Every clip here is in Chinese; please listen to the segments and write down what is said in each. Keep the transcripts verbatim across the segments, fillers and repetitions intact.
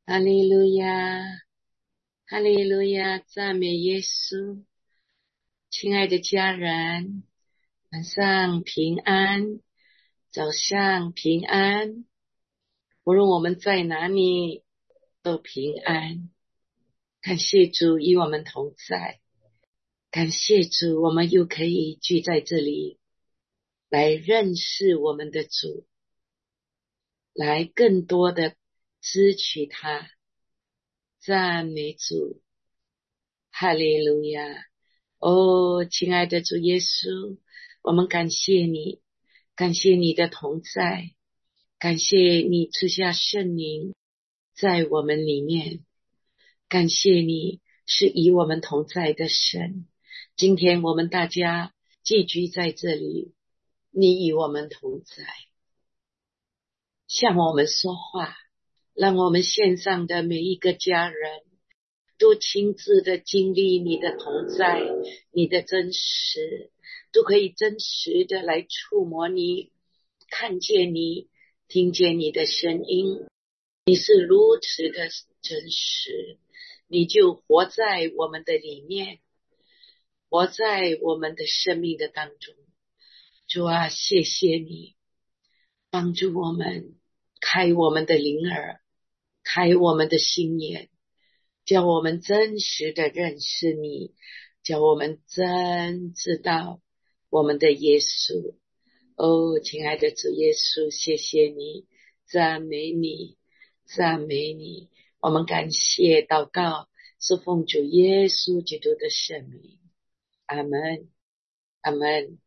哈利路亚，哈利路亚，赞美耶稣。亲爱的家人，晚上平安，早上平安，无论我们在哪里都平安。感谢主与我们同在，感谢主，我们又可以聚在这里来认识我们的主，来更多的支取他。赞美主，哈利路亚。哦，亲爱的主耶稣，我们感谢你，感谢你的同在，感谢你赐下圣灵在我们里面，感谢你是与我们同在的神。今天我们大家聚居在这里，你与我们同在，向我们说话，让我们线上的每一个家人都亲自的经历你的同在，你的真实，都可以真实的来触摸你，看见你，听见你的声音。你是如此的真实，你就活在我们的里面，活在我们的生命的当中。主啊，谢谢你帮助我们，开我们的灵耳，开我们的心眼，叫我们真实的认识你，叫我们真知道我们的耶稣。哦，亲爱的主耶稣，谢谢你，赞美你，赞美你。我们感谢祷告是奉主耶稣基督的圣名，阿们，阿们。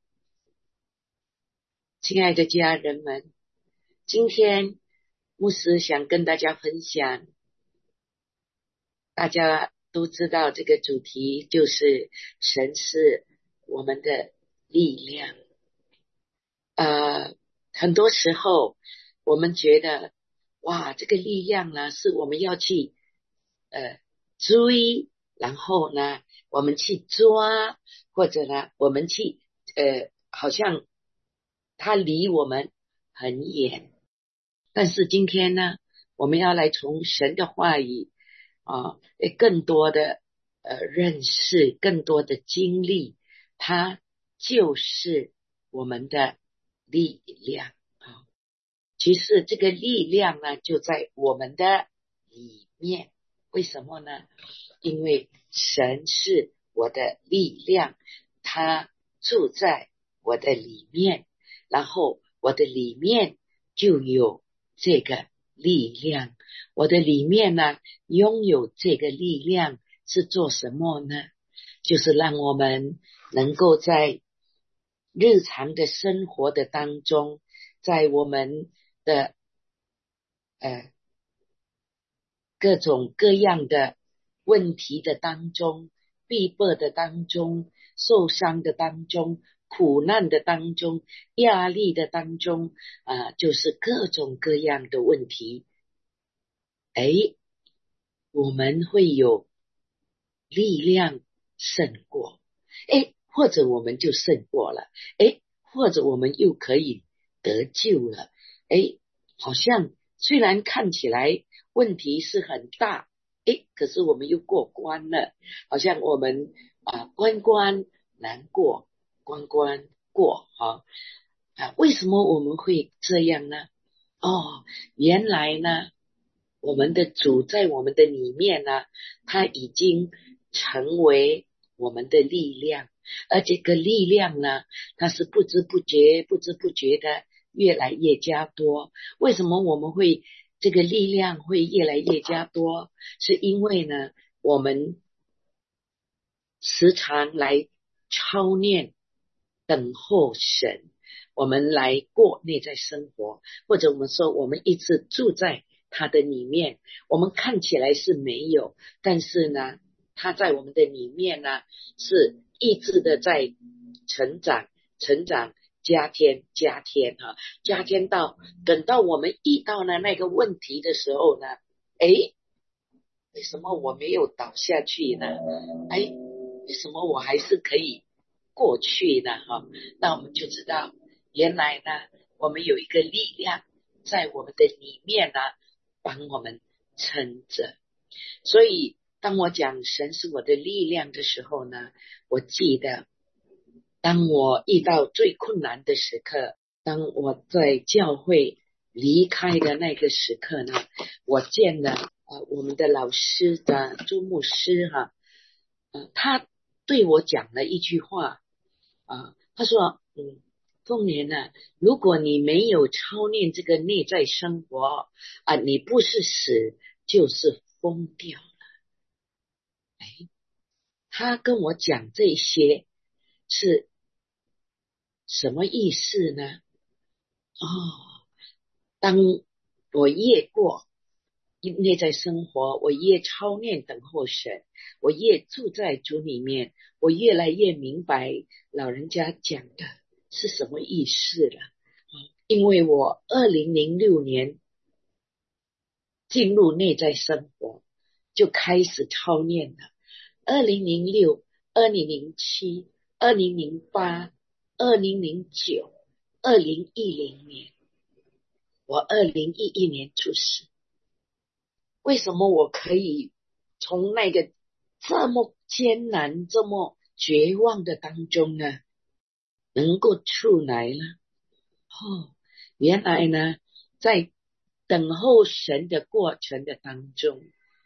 亲爱的家人们，今天牧师想跟大家分享，大家都知道这个主题就是神是我们的力量。呃，很多时候我们觉得哇，这个力量呢是我们要去呃追，然后呢我们去抓，或者呢我们去呃好像它离我们很远。但是今天呢，我们要来从神的话语啊，更多的呃认识，更多的经历，它就是我们的力量啊。其实这个力量呢，就在我们的里面。为什么呢？因为神是我的力量，他住在我的里面，然后我的里面就有这个力量。我的里面呢，拥有这个力量是做什么呢？就是让我们能够在日常的生活的当中，在我们的呃各种各样的问题的当中，逼迫的当中，受伤的当中，苦难的当中，压力的当中啊、呃，就是各种各样的问题。诶，我们会有力量胜过，诶，或者我们就胜过了，诶，或者我们又可以得救了。诶，好像虽然看起来问题是很大，诶，可是我们又过关了，好像我们啊关关难过，关关过哈啊，为什么我们会这样呢？哦，原来呢，我们的主在我们的里面呢，他已经成为我们的力量，而这个力量呢，它是不知不觉、不知不觉的越来越加多。为什么我们会这个力量会越来越加多？是因为呢，我们时常来操练、等候神，我们来过内在生活，或者我们说我们一直住在他的里面，我们看起来是没有，但是呢，他在我们的里面呢，是一直的在成长、成长、加添、加添哈，加添到等到我们遇到了那个问题的时候呢，诶，为什么我没有倒下去呢？哎，为什么我还是可以过去呢？哈，那我们就知道，原来呢，我们有一个力量在我们的里面呢，帮我们撑着。所以当我讲神是我的力量的时候呢，我记得当我遇到最困难的时刻，当我在教会离开的那个时刻呢，我见了呃我们的老师的朱牧师哈，呃他对我讲了一句话啊，他说嗯凤莲呢，如果你没有操练这个内在生活啊，你不是死就是疯掉了。哎，他跟我讲这些是什么意思呢？哦，当我越过内在生活，我越操练等候神，我越住在主里面，我越来越明白老人家讲的是什么意思了。因为我二零零六年进入内在生活，就开始操练了。二零零六、二零零七、二零零八、二零零九、二零一零年，我二零一一年出世。为什么我可以从那个这么艰难、这么绝望的当中呢，能够出来了？哦，原来呢，在等候神的过程的当中，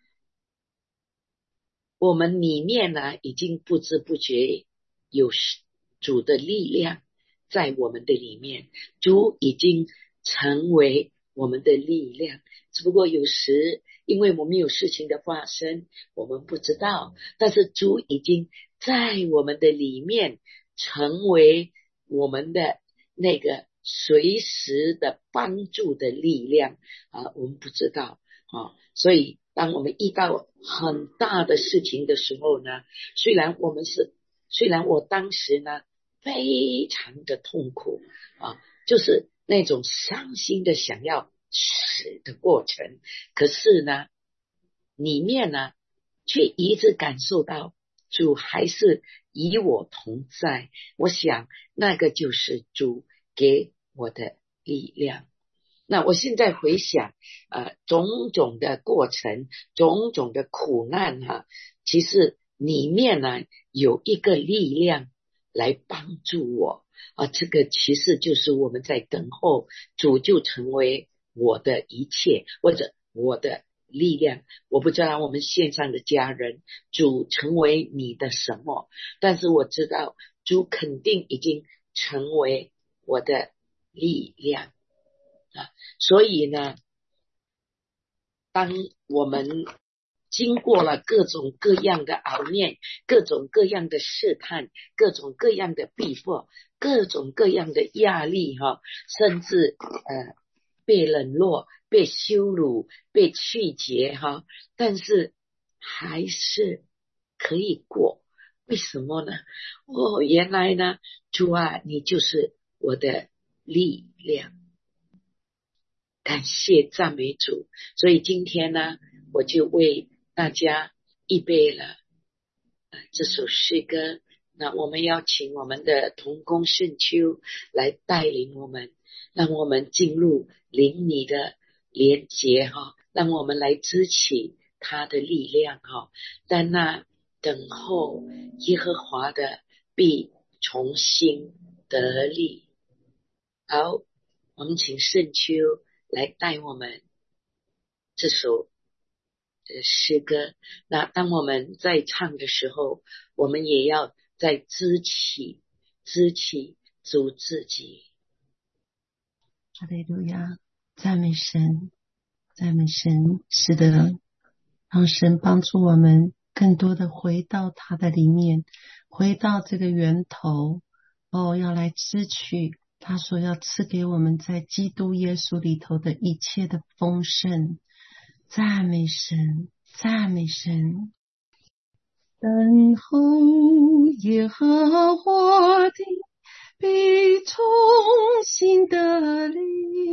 我们里面呢，已经不知不觉有主的力量在我们的里面，主已经成为我们的力量。只不过有时因为我们有事情的发生，我们不知道，但是主已经在我们的里面成为我们的那个随时的帮助的力量啊，我们不知道啊，所以当我们遇到很大的事情的时候呢，虽然我们是虽然我当时呢非常的痛苦啊，就是那种伤心的想要死的过程，可是呢里面呢却一直感受到主还是与我同在。我想那个就是主给我的力量。那我现在回想呃种种的过程，种种的苦难啊，其实里面呢有一个力量来帮助我啊，这个其实就是我们在等候主就成为我的一切，或者我的力量。我不知道我们线上的家人主成为你的什么，但是我知道主肯定已经成为我的力量啊，所以呢，当我们经过了各种各样的熬炼，各种各样的试探，各种各样的逼迫，各种各样的压力哈，甚至呃被冷落、被羞辱、被拒绝哈，但是还是可以过。为什么呢？哦，原来呢，主啊，你就是我的力量。感谢赞美主，所以今天呢，我就为大家预备了、呃、这首诗歌。那我们要请我们的同工圣秋来带领我们，让我们进入灵里的连结哈，让我们来支起他的力量哈。但那等候耶和华的必重新得力。好，我们请圣秋来带我们这首诗歌。那当我们在唱的时候，我们也要在支起支起主自己。 哈利路亚，赞美神，赞美神。是的，让神帮助我们更多的回到他的里面，回到这个源头哦，要来支取他所要赐给我们在基督耶稣里头的一切的丰盛。赞美神，赞美神。等候耶和华的必重新得力，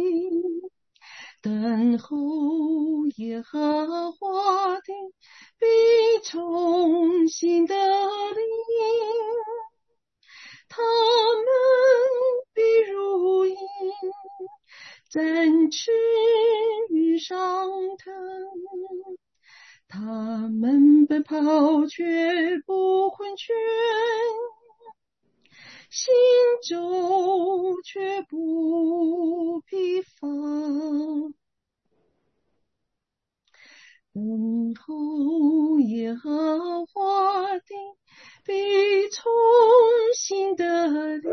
等候耶和华的必重新得力，他们必如鹰展翅上腾，他们奔跑却不困倦，行走却不疲乏，等候耶和华的必从心得力，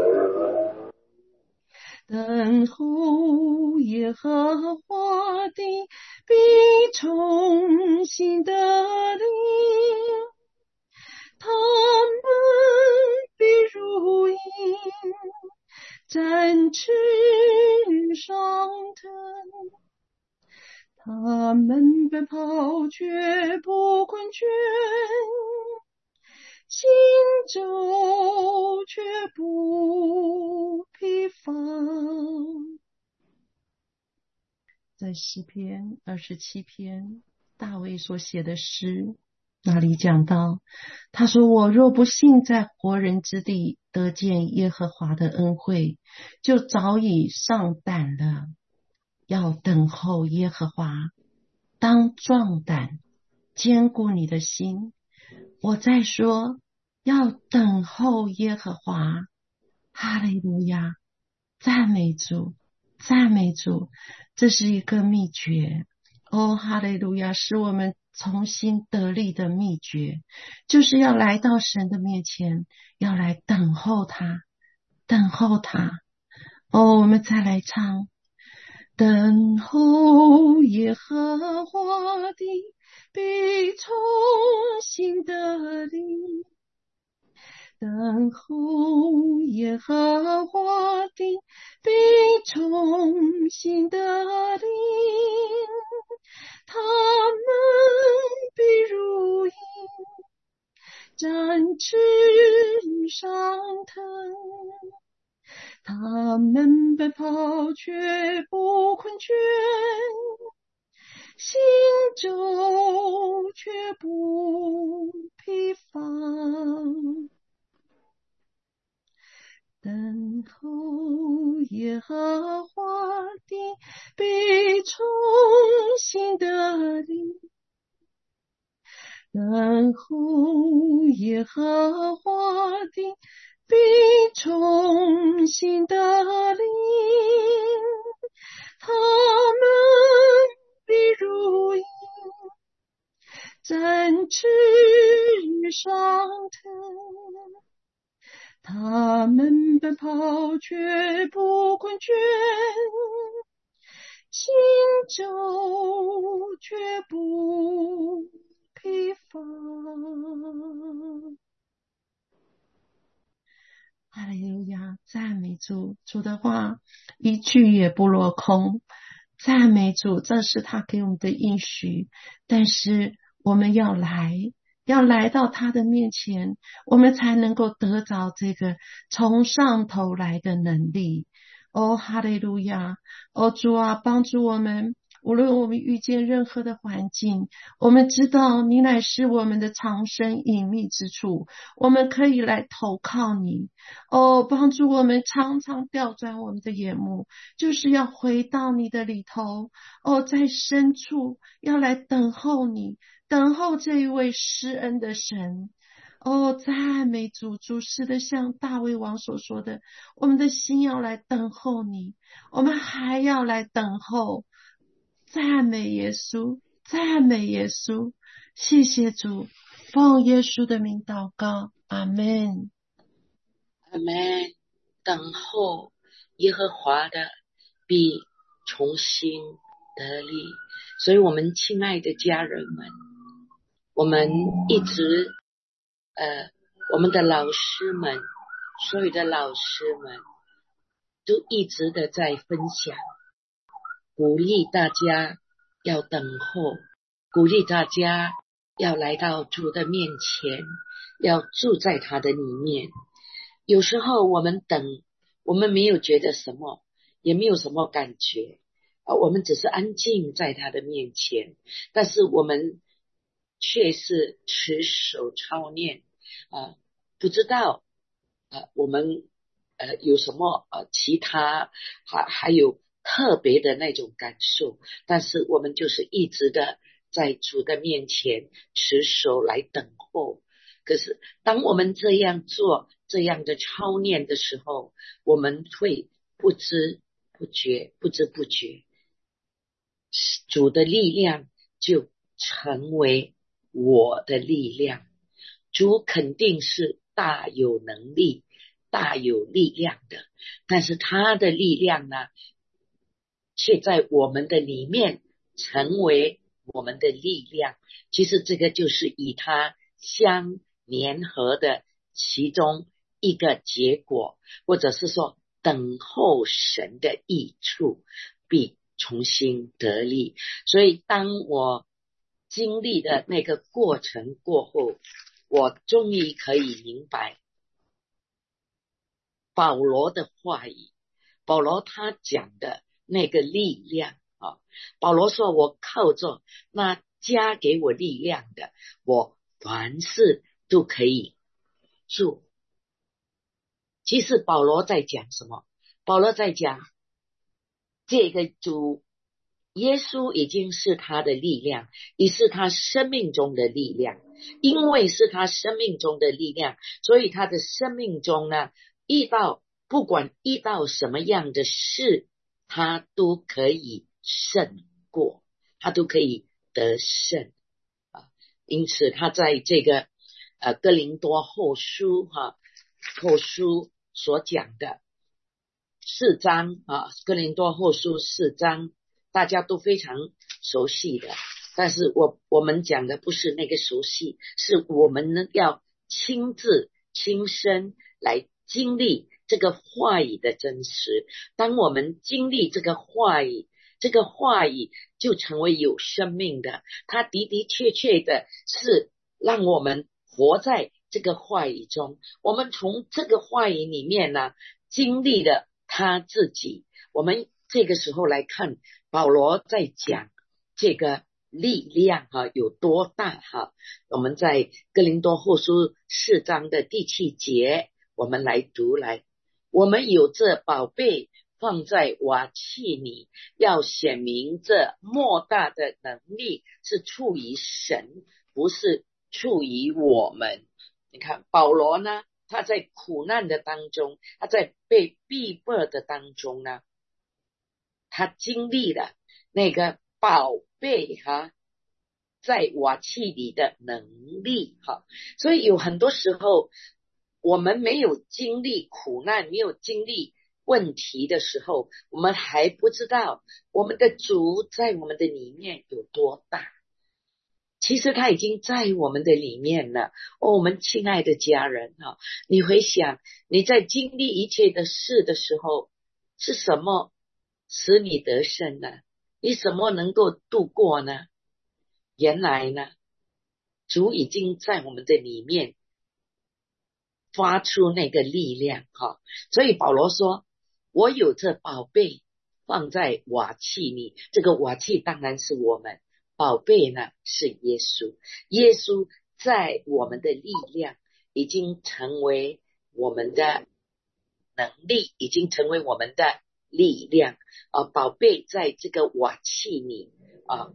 等候耶和华的必从心得力，他们必如鹰展翅上腾，他们奔跑却不困倦，行走却不疲乏。在诗篇二十七篇，大卫所写的诗，那里讲到，他说：我若不信在活人之地得见耶和华的恩惠，就早已上胆了。要等候耶和华，当壮胆，坚固你的心。我再说，要等候耶和华。哈利路亚，赞美主，赞美主，这是一个秘诀。哦，哈利路亚，使我们重新得力的秘诀，就是要来到神的面前，要来等候他，等候他。哦，我们再来唱，等候耶和华的必从心得力，等候耶和华的必从心得力，他们必如鹰展翅上腾，他们奔跑却不困倦，行走却不疲乏，等候耶和华的必从心得力，等候耶和华的必从心得力，他们必如鹰展翅上腾，他们奔跑却不困倦，行走却不疲乏。哈利路亚，赞美主，主的话一句也不落空，赞美主，这是他给我们的应许。但是我们要来要来到他的面前，我们才能够得着这个从上头来的能力。哦，哈利路亚，哦，主啊，帮助我们，无论我们遇见任何的环境，我们知道你乃是我们的藏身隐秘之处，我们可以来投靠你。哦，帮助我们常常调转我们的眼目，就是要回到你的里头。哦，在深处要来等候你，等候这一位施恩的神。哦，赞美主，主是的，像大卫王所说的，我们的心要来等候你，我们还要来等候。赞美耶稣，赞美耶稣，谢谢主，奉耶稣的名祷告，阿们。 阿们。等候耶和华的必重新得力。所以我们亲爱的家人们，我们一直呃，我们的老师们，所有的老师们都一直的在分享，鼓励大家要等候，鼓励大家要来到主的面前，要住在他的里面。有时候我们等，我们没有觉得什么，也没有什么感觉啊，我们只是安静在他的面前，但是我们却是持守操练啊，不知道啊，我们呃有什么呃其他还还有特别的那种感受，但是我们就是一直的在主的面前持守来等候。可是当我们这样做，这样的操练的时候，我们会不知不觉不知不觉，主的力量就成为我的力量。主肯定是大有能力大有力量的，但是他的力量呢，却在我们的里面成为我们的力量。其实这个就是与他相联合的其中一个结果，或者是说等候神的益处必重新得力。所以当我经历的那个过程过后，我终于可以明白保罗的话语，保罗他讲的那个力量啊，保罗说我靠着那加给我力量的，我凡事都可以做。其实保罗在讲什么？保罗在讲这个主耶稣已经是他的力量，也是他生命中的力量。因为是他生命中的力量，所以他的生命中呢，遇到不管遇到什么样的事，他都可以胜过，他都可以得胜啊。因此他在这个呃哥林多后书哈、啊、后书所讲的四章啊，哥林多后书四章大家都非常熟悉的，但是我我们讲的不是那个熟悉，是我们呢要亲自亲身来经历这个话语的真实。当我们经历这个话语，这个话语就成为有生命的，它的的确确的是让我们活在这个话语中。我们从这个话语里面呢，经历了他自己。我们这个时候来看保罗在讲这个力量哈、啊、有多大哈、啊？我们在哥林多后书四章的第七节，我们来读来。我们有这宝贝放在瓦器里，要显明这莫大的能力是出于神，不是出于我们。你看保罗呢，他在苦难的当中，他在被逼迫的当中呢，他经历了那个宝贝哈、啊、在瓦器里的能力哈。所以有很多时候我们没有经历苦难，没有经历问题的时候，我们还不知道我们的主在我们的里面有多大。其实他已经在我们的里面了。哦，我们亲爱的家人啊，你回想你在经历一切的事的时候，是什么使你得胜呢？你什么能够度过呢？原来呢，主已经在我们的里面发出那个力量哈。所以保罗说我有这宝贝放在瓦器里，这个瓦器当然是我们，宝贝呢是耶稣。耶稣在我们的力量已经成为我们的能力，已经成为我们的力量啊！宝贝在这个瓦器里啊，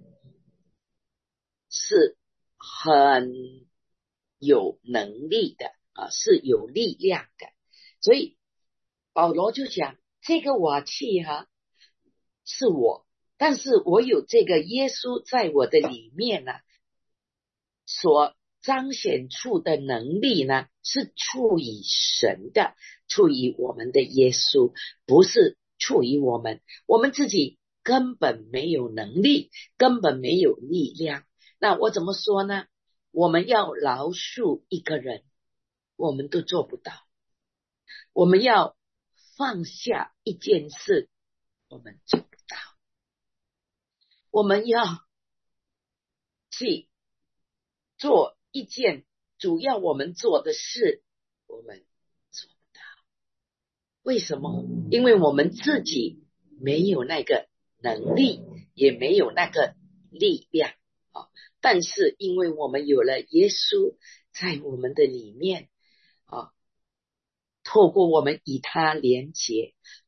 是很有能力的啊，是有力量的。所以保罗就讲这个瓦器哈、啊、是我，但是我有这个耶稣在我的里面呢、啊，所彰显出的能力呢，是出于神的，出于我们的耶稣，不是出于我们。我们自己根本没有能力，根本没有力量。那我怎么说呢？我们要饶恕一个人，我们都做不到。我们要放下一件事，我们做不到。我们要去做一件主要我们做的事，我们做不到。为什么？因为我们自己没有那个能力，也没有那个力量啊。但是因为我们有了耶稣在我们的里面啊，透过我们与他连结，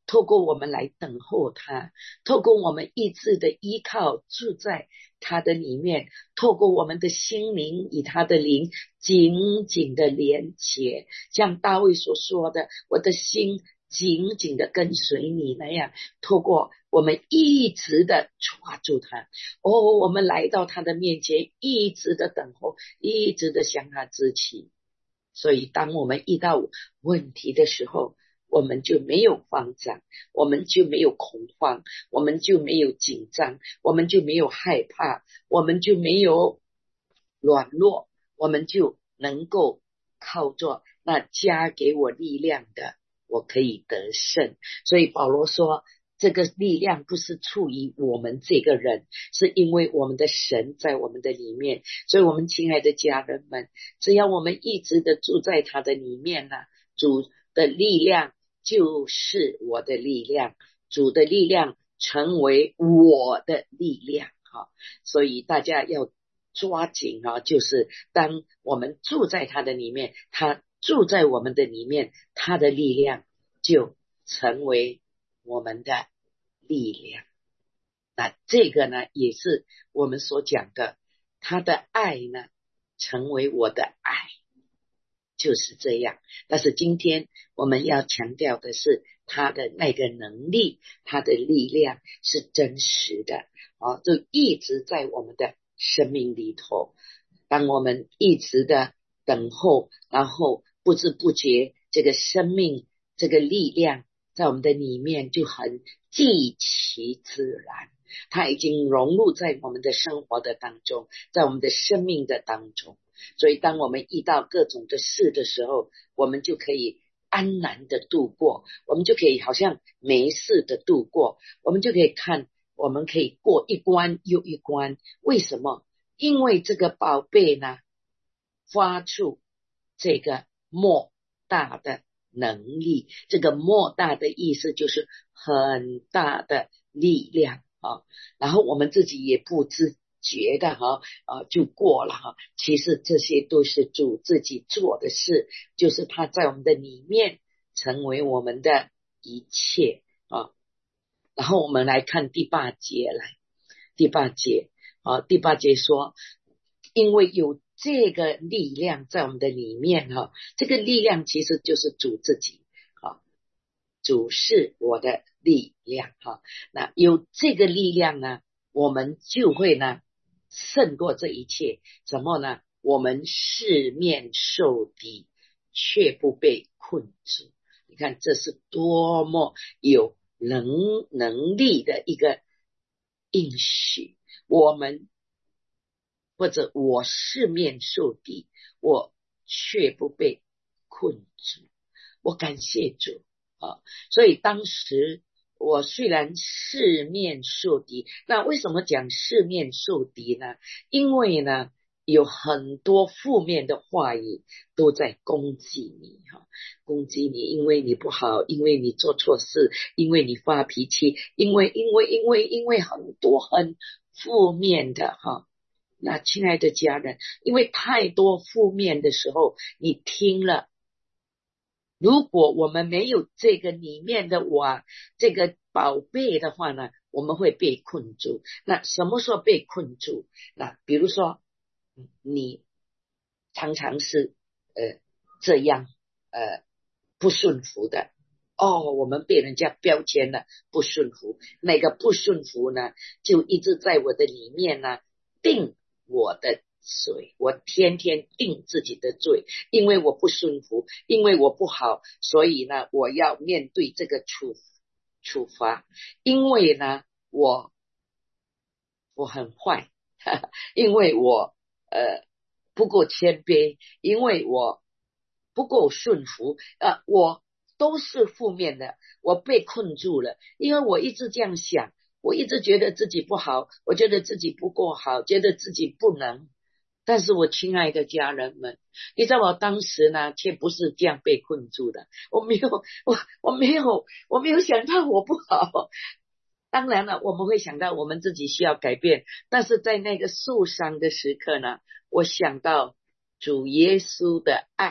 透过我们来等候他，透过我们意志的依靠住在他的里面，透过我们的心灵与他的灵紧紧的连结，像大卫所说的，我的心紧紧的跟随你那样，透过我们一直的抓住他，哦，我们来到他的面前，一直的等候，一直的向他支起。所以当我们遇到问题的时候，我们就没有慌张，我们就没有恐慌，我们就没有紧张，我们就没有害怕，我们就没有软弱，我们就能够靠着那加给我力量的，我可以得胜。所以保罗说，这个力量不是出于我们这个人，是因为我们的神在我们的里面。所以我们亲爱的家人们，只要我们一直的住在他的里面呢、啊，主的力量就是我的力量，主的力量成为我的力量、啊、所以大家要抓紧啊，就是当我们住在他的里面，他住在我们的里面，他的力量就成为我们的力量。那这个呢，也是我们所讲的，他的爱呢，成为我的爱，就是这样。但是今天我们要强调的是，他的那个能力，他的力量是真实的啊，就一直在我们的生命里头。当我们一直的等候，然后不知不觉，这个生命，这个力量在我们的里面就很既其自然，它已经融入在我们的生活的当中，在我们的生命的当中。所以当我们遇到各种的事的时候，我们就可以安然的度过，我们就可以好像没事的度过，我们就可以看，我们可以过一关又一关。为什么？因为这个宝贝呢，发出这个莫大的能力，这个莫大的意思就是很大的力量啊，然后我们自己也不知觉的哈啊就过了哈。其实这些都是主自己做的事，就是他在我们的里面成为我们的一切啊。然后我们来看第八节来，第八节啊，第八节说，因为有这个力量在我们的里面哈，这个力量其实就是主自己啊，主是我的力量哈。那有这个力量呢，我们就会呢胜过这一切。怎么呢？我们四面受敌，却不被困住。你看这是多么有能能力的一个应许。我们或者我四面受敌，我却不被困住。我感谢主啊！所以当时我虽然四面受敌，那为什么讲四面受敌呢？因为呢有很多负面的话语都在攻击你哈，攻击你，因为你不好，因为你做错事，因为你发脾气，因为因为因为因为很多很负面的哈。那亲爱的家人，因为太多负面的时候，你听了，如果我们没有这个里面的我这个宝贝的话呢，我们会被困住。那什么时候被困住？那比如说你常常是呃这样呃不顺服的哦，我们被人家标签了不顺服，那个不顺服呢就一直在我的里面呢定我的罪，我天天定自己的罪，因为我不顺服，因为我不好，所以呢我要面对这个处处罚，因为呢我我很坏，呵呵，因为我呃不够谦卑，因为我不够顺服，呃我都是负面的，我被困住了，因为我一直这样想，我一直觉得自己不好，我觉得自己不够好，觉得自己不能。但是我亲爱的家人们，你知道我当时呢却不是这样被困住的，我没有我我没有我没有想到我不好。当然了，我们会想到我们自己需要改变，但是在那个受伤的时刻呢，我想到主耶稣的爱，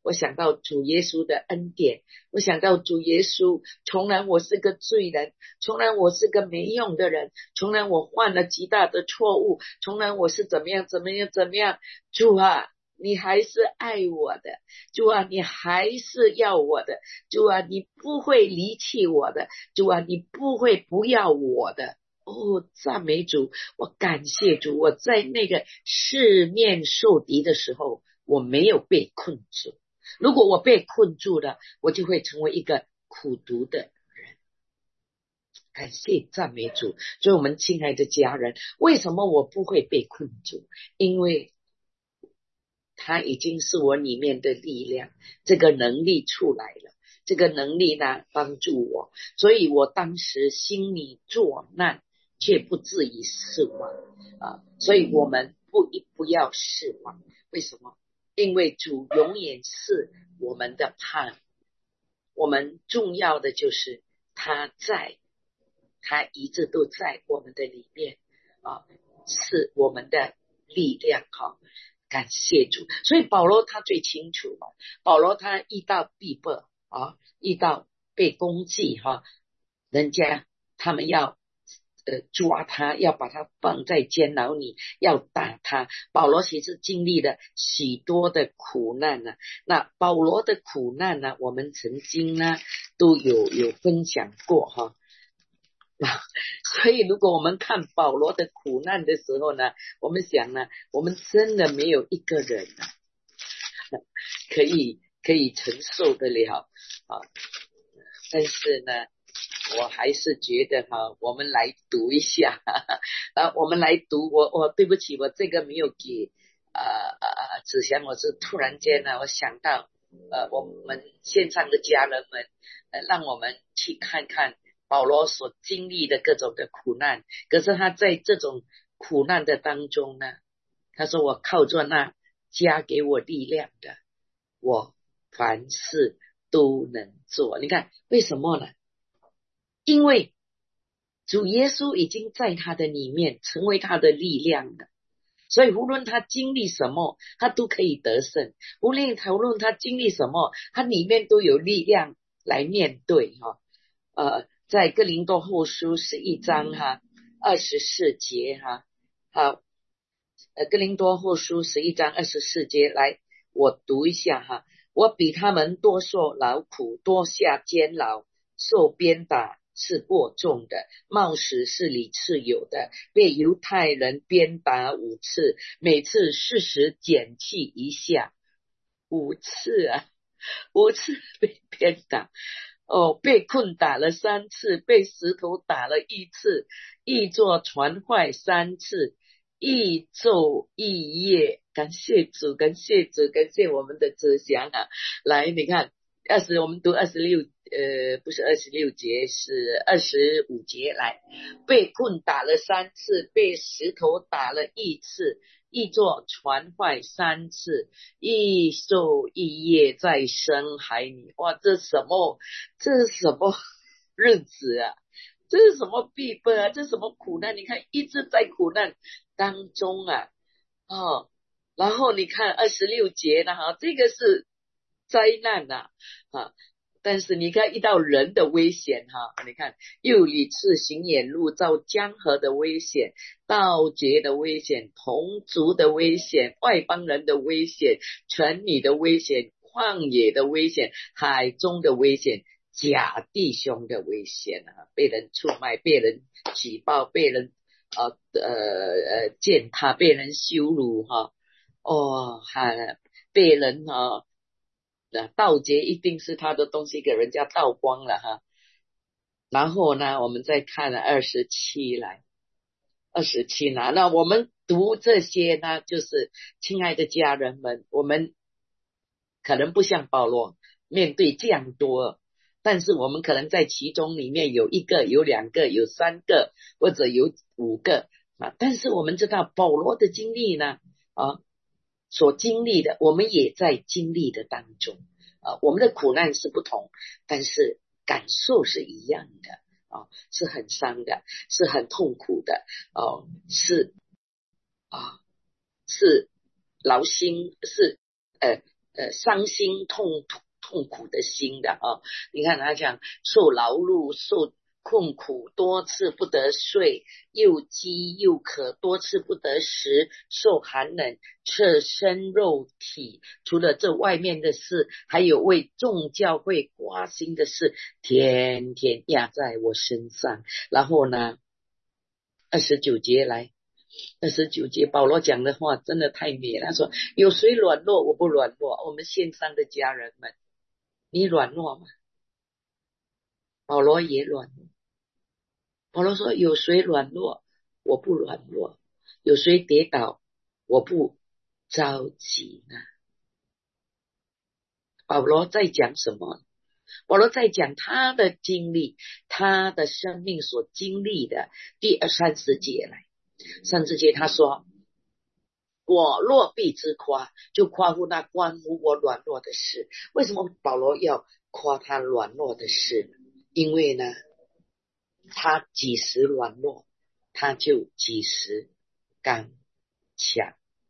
我想到主耶稣的恩典，我想到主耶稣，从来我是个罪人，从来我是个没用的人，从来我犯了极大的错误，从来我是怎么样怎么样怎么样，主啊，你还是爱我的，主啊，你还是要我的，主啊，你不会离弃我的，主啊，你不会不要我的。哦，赞美主，我感谢主，我在那个四面受敌的时候，我没有被困住。如果我被困住了，我就会成为一个苦毒的人。感谢赞美主。所以我们亲爱的家人，为什么我不会被困住？因为他已经是我里面的力量，这个能力出来了，这个能力呢帮助我，所以我当时心里作难，却不至于失望啊！所以我们不不要失望，为什么？因为主永远是我们的盼，我们重要的就是他在，他一直都在我们的里面啊，是我们的力量哈。感谢主，所以保罗他最清楚嘛，保罗他遇到逼迫啊，遇到被攻击哈，人家他们要呃抓他，要把他放在监牢里，要打他。保罗其实经历了许多的苦难呢、啊。那保罗的苦难呢、啊，我们曾经呢都有有分享过哈。所以如果我们看保罗的苦难的时候呢，我们想呢，我们真的没有一个人啊可以可以承受得了啊。但是呢，我还是觉得哈，我们来读一下啊，我们来读。我我对不起，我这个没有给呃呃子祥，我是突然间呢，我想到呃我们线上的家人们，呃，让我们去看看保罗所经历的各种的苦难。可是他在这种苦难的当中呢，他说我靠着那加给我力量的，我凡事都能做。你看为什么呢？因为主耶稣已经在他的里面成为他的力量了，所以无论他经历什么，他都可以得胜。无论他无论他经历什么，他里面都有力量来面对哈。呃，在哥林多后书十一章哈二十四节哈，好，呃，哥林多后书十一章二十四节，来我读一下哈。我比他们多受劳苦，多下监牢，受鞭打是过重的，冒死是理次有的，被犹太人鞭打五次，每次四十减去一下，五次啊，五次被鞭打。哦，被困打了三次，被石头打了一次，一座船坏三次，一昼一夜。感谢主，感谢主，感谢我们的志祥啊！来，你看，二十我们读二十六，呃，不是二十六节，是二十五节。来，被困打了三次，被石头打了一次，一座船坏三次，一昼一夜在深海里。哇，这什么？这是什么日子啊？这是什么逼迫啊？这是什么苦难？你看，一直在苦难当中啊，哦。然后你看二十六节呢，哈，这个是灾难呐、啊，啊，但是你看遇到人的危险哈，你看又屡次行远路，遭江河的危险，盗掘的危险，同族的危险，外邦人的危险，城里的危险，旷野的危险，海中的危险，假弟兄的危险啊，被人出卖，被人举报，被人呃呃呃践踏，被人羞辱哈。哦，还被人哈、啊、盗劫，一定是他的东西给人家盗光了哈。然后呢，我们再看了二十七来，二十七呢，那我们读这些呢，就是亲爱的家人们，我们可能不像保罗面对这样多，但是我们可能在其中里面有一个、有两个、有三个，或者有五个啊。但是我们知道保罗的经历呢，啊。所经历的，我们也在经历的当中啊，我们的苦难是不同，但是感受是一样的啊，是很伤的，是很痛苦的哦，是啊，是劳心，是呃呃伤心痛痛苦的心的啊。你看他讲受劳碌受困苦，多次不得睡，又饥又渴，多次不得食，受寒冷，赤身肉体。除了这外面的事，还有为众教会挂心的事，天天压在我身上。然后呢，二十九节来，二十九节保罗讲的话真的太美了。他说有谁软弱我不软弱。我们线上的家人们，你软弱吗？保罗也软弱。保罗说有谁软弱我不软弱，有谁跌倒我不着急呢？保罗在讲什么？保罗在讲他的经历，他的生命所经历的。第二三十节来，三十节他说我若必自夸，就夸乎那关乎我软弱的事。为什么保罗要夸他软弱的事？因为呢他几时软弱，他就几时刚强。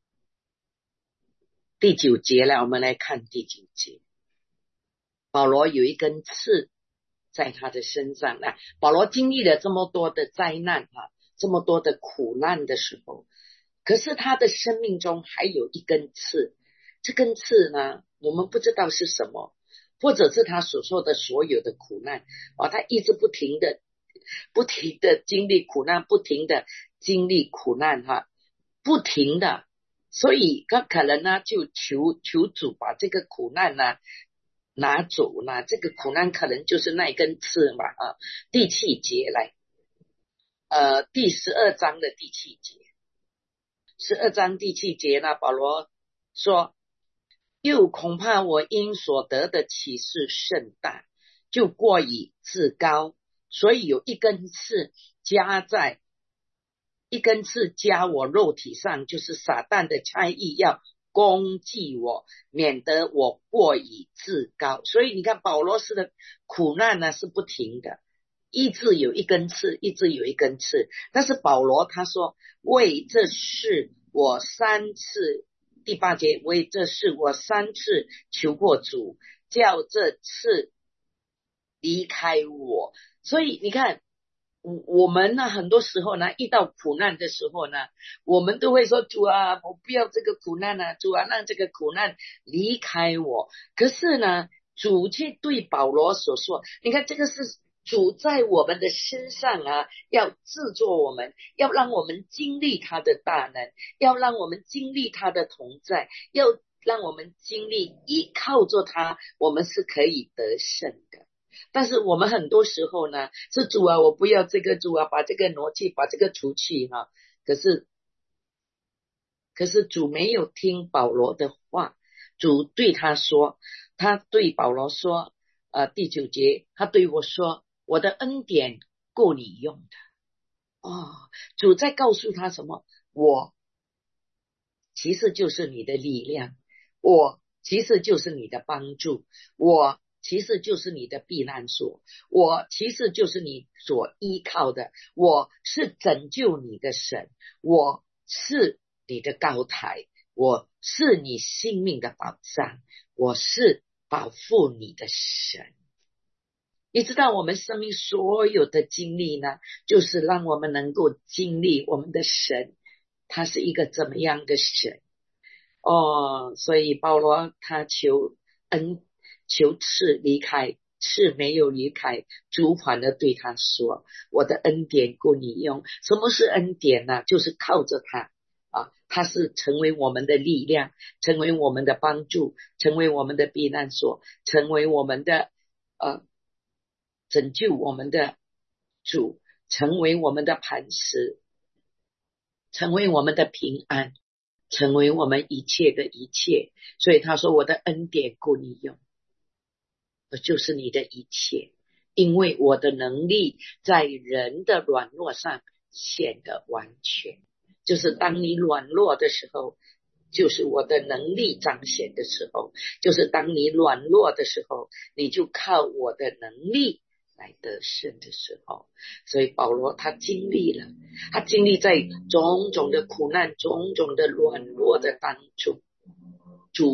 第九节来，我们来看第九节。保罗有一根刺在他的身上啊，保罗经历了这么多的灾难啊，这么多的苦难的时候，可是他的生命中还有一根刺。这根刺呢，我们不知道是什么，或者是他所受的所有的苦难啊，他一直不停的不停的经历苦难，不停的经历苦难哈，不停的，所以他可能呢就求求主把这个苦难呢拿走呢，这个苦难可能就是那一根刺嘛啊。第七节来，呃，第十二章的第七节，十二章第七节呢，保罗说，又恐怕我因所得的启示甚大，就过于自高，所以有一根刺加在一根刺加我肉体上，就是撒旦的差役要攻击我，免得我过于自高。所以你看保罗斯的苦难呢是不停的，一直有一根刺，一直有一根刺。但是保罗他说，为这事我三次，第八节，为这事我三次求过主，叫这刺离开我。所以你看我们呢，很多时候呢，遇到苦难的时候呢，我们都会说，主啊，我不要这个苦难啊，主啊，让这个苦难离开我。可是呢，主却对保罗所说，你看这个是主在我们的身上啊，要制作我们，要让我们经历他的大能，要让我们经历他的同在，要让我们经历依靠着他，我们是可以得胜的。但是我们很多时候呢，是主啊，我不要这个，主啊，把这个挪去，把这个除去哈。可是，可是主没有听保罗的话，主对他说，他对保罗说，呃，第九节，他对我说，我的恩典够你用的。哦，主在告诉他什么？我其实就是你的力量，我其实就是你的帮助，我其实就是你的避难所，我其实就是你所依靠的，我是拯救你的神，我是你的高台，我是你性命的保障，我是保护你的神。你知道我们生命所有的经历呢，就是让我们能够经历我们的神，他是一个怎么样的神哦。所以保罗他求恩求赐离开，赐没有离开，主反而对他说，我的恩典够你用。什么是恩典呢？就是靠着他啊，他是成为我们的力量，成为我们的帮助，成为我们的避难所，成为我们的呃拯救我们的主，成为我们的磐石，成为我们的平安，成为我们一切的一切。所以他说，我的恩典够你用，我就是你的一切，因为我的能力在人的软弱上显得完全。就是当你软弱的时候，就是我的能力彰显的时候，就是当你软弱的时候，你就靠我的能力来得胜的时候。所以保罗他经历了，他经历在种种的苦难，种种的软弱的当中，主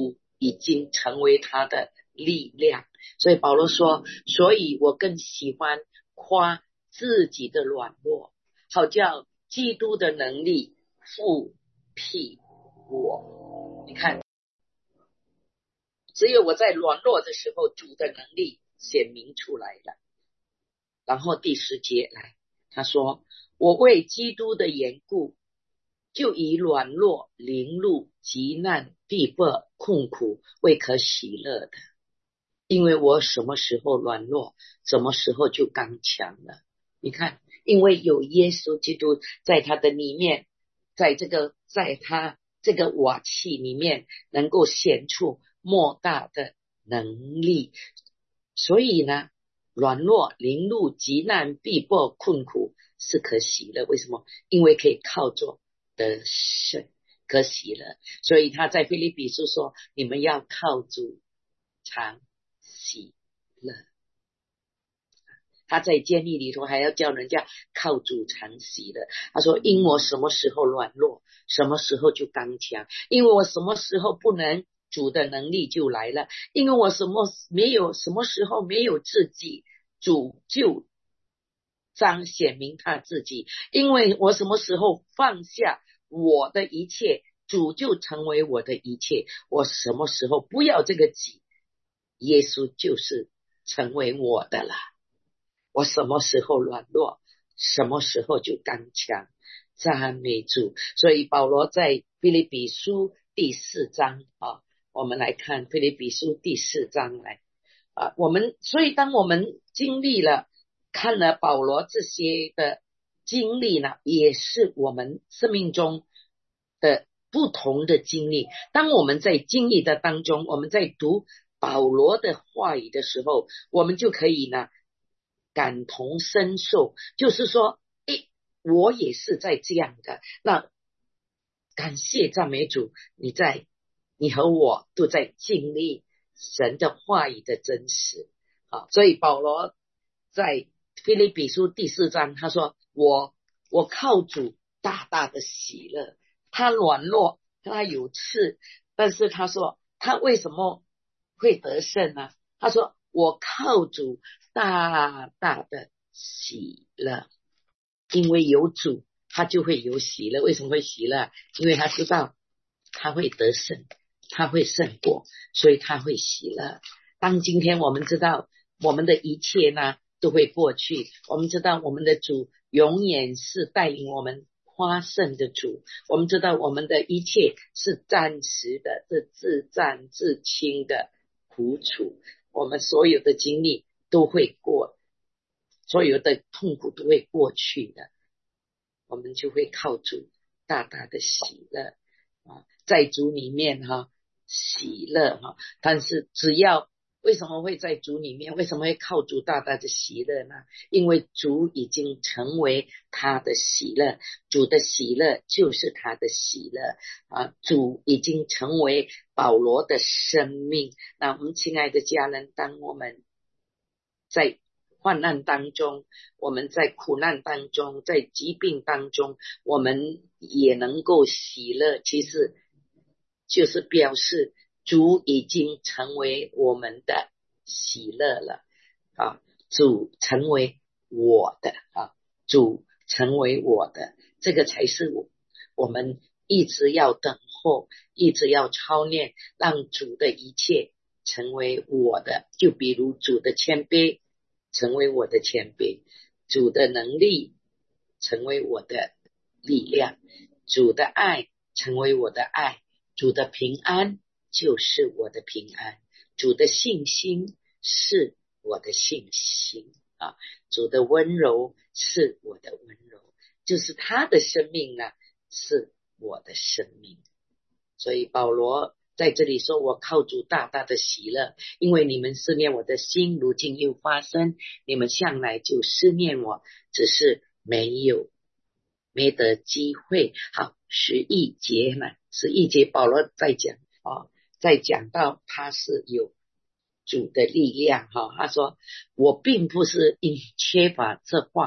已经成为他的力量。所以保罗说，所以我更喜欢夸自己的软弱，好叫基督的能力复辟我。你看，只有我在软弱的时候，主的能力显明出来了。然后第十节来，他说，我为基督的缘故，就以软弱、凌辱、急难、逼迫、困苦为可喜乐的，因为我什么时候软弱，什么时候就刚强了。你看，因为有耶稣基督在他的里面，在这个在他这个瓦器里面能够显出莫大的能力，所以呢，软弱、凌辱、急难、逼迫、困苦是可喜乐。为什么？因为可以靠着得胜，可喜乐。所以他在腓立比书说，你们要靠主常喜乐。他在监狱里头还要叫人家靠主常喜乐。他说，因我什么时候软弱，什么时候就刚强，因为我什么时候不能，主的能力就来了，因为我什么没有，什么时候没有自己，主就彰显明他自己，因为我什么时候放下我的一切，主就成为我的一切。我什么时候不要这个己，耶稣就是成为我的了。我什么时候软弱，什么时候就刚强，赞美主。所以保罗在腓立比书第四章啊，我们来看腓立比书第四章来啊，我们所以当我们经历了看了保罗这些的经历呢，也是我们生命中的不同的经历。当我们在经历的当中，我们在读保罗的话语的时候，我们就可以呢感同身受，就是说，诶，我也是在这样的。那感谢赞美主，你在，你和我都在经历神的话语的真实。好，所以保罗在腓立比书第四章，他说，我我靠主大大的喜乐。他软弱，他有刺，但是他说，他为什么会得胜呢？他说，我靠主大大的喜乐，因为有主，他就会有喜乐。为什么会喜乐？因为他知道他会得胜，他会胜过，所以他会喜乐。当今天我们知道我们的一切呢都会过去，我们知道我们的主永远是带领我们夸胜的主，我们知道我们的一切是暂时的，是自战自清的苦楚，我们所有的经历都会过，所有的痛苦都会过去的，我们就会靠主大大的喜乐啊，在主里面哈、啊、喜乐哈、啊，但是只要为什么会在主里面？为什么会靠主大大的喜乐呢？因为主已经成为他的喜乐，主的喜乐就是他的喜乐啊！主已经成为保罗的生命。那我们亲爱的家人，当我们在患难当中，我们在苦难当中，在疾病当中，我们也能够喜乐，其实就是表示主已经成为我们的喜乐了啊！主成为我的啊，主成为我的，这个才是我我们一直要等候，一直要操练，让主的一切成为我的。就比如主的谦卑成为我的谦卑，主的能力成为我的力量，主的爱成为我的爱，主的平安就是我的平安，主的信心是我的信心啊，主的温柔是我的温柔，就是他的生命呢是我的生命。所以保罗在这里说，我靠主大大的喜乐，因为你们思念我的心如今又发生，你们向来就思念我，只是没有没得机会。好，十一节呢，十一节保罗在讲啊，在讲到他是有主的力量哈，他说我并不是因缺乏这话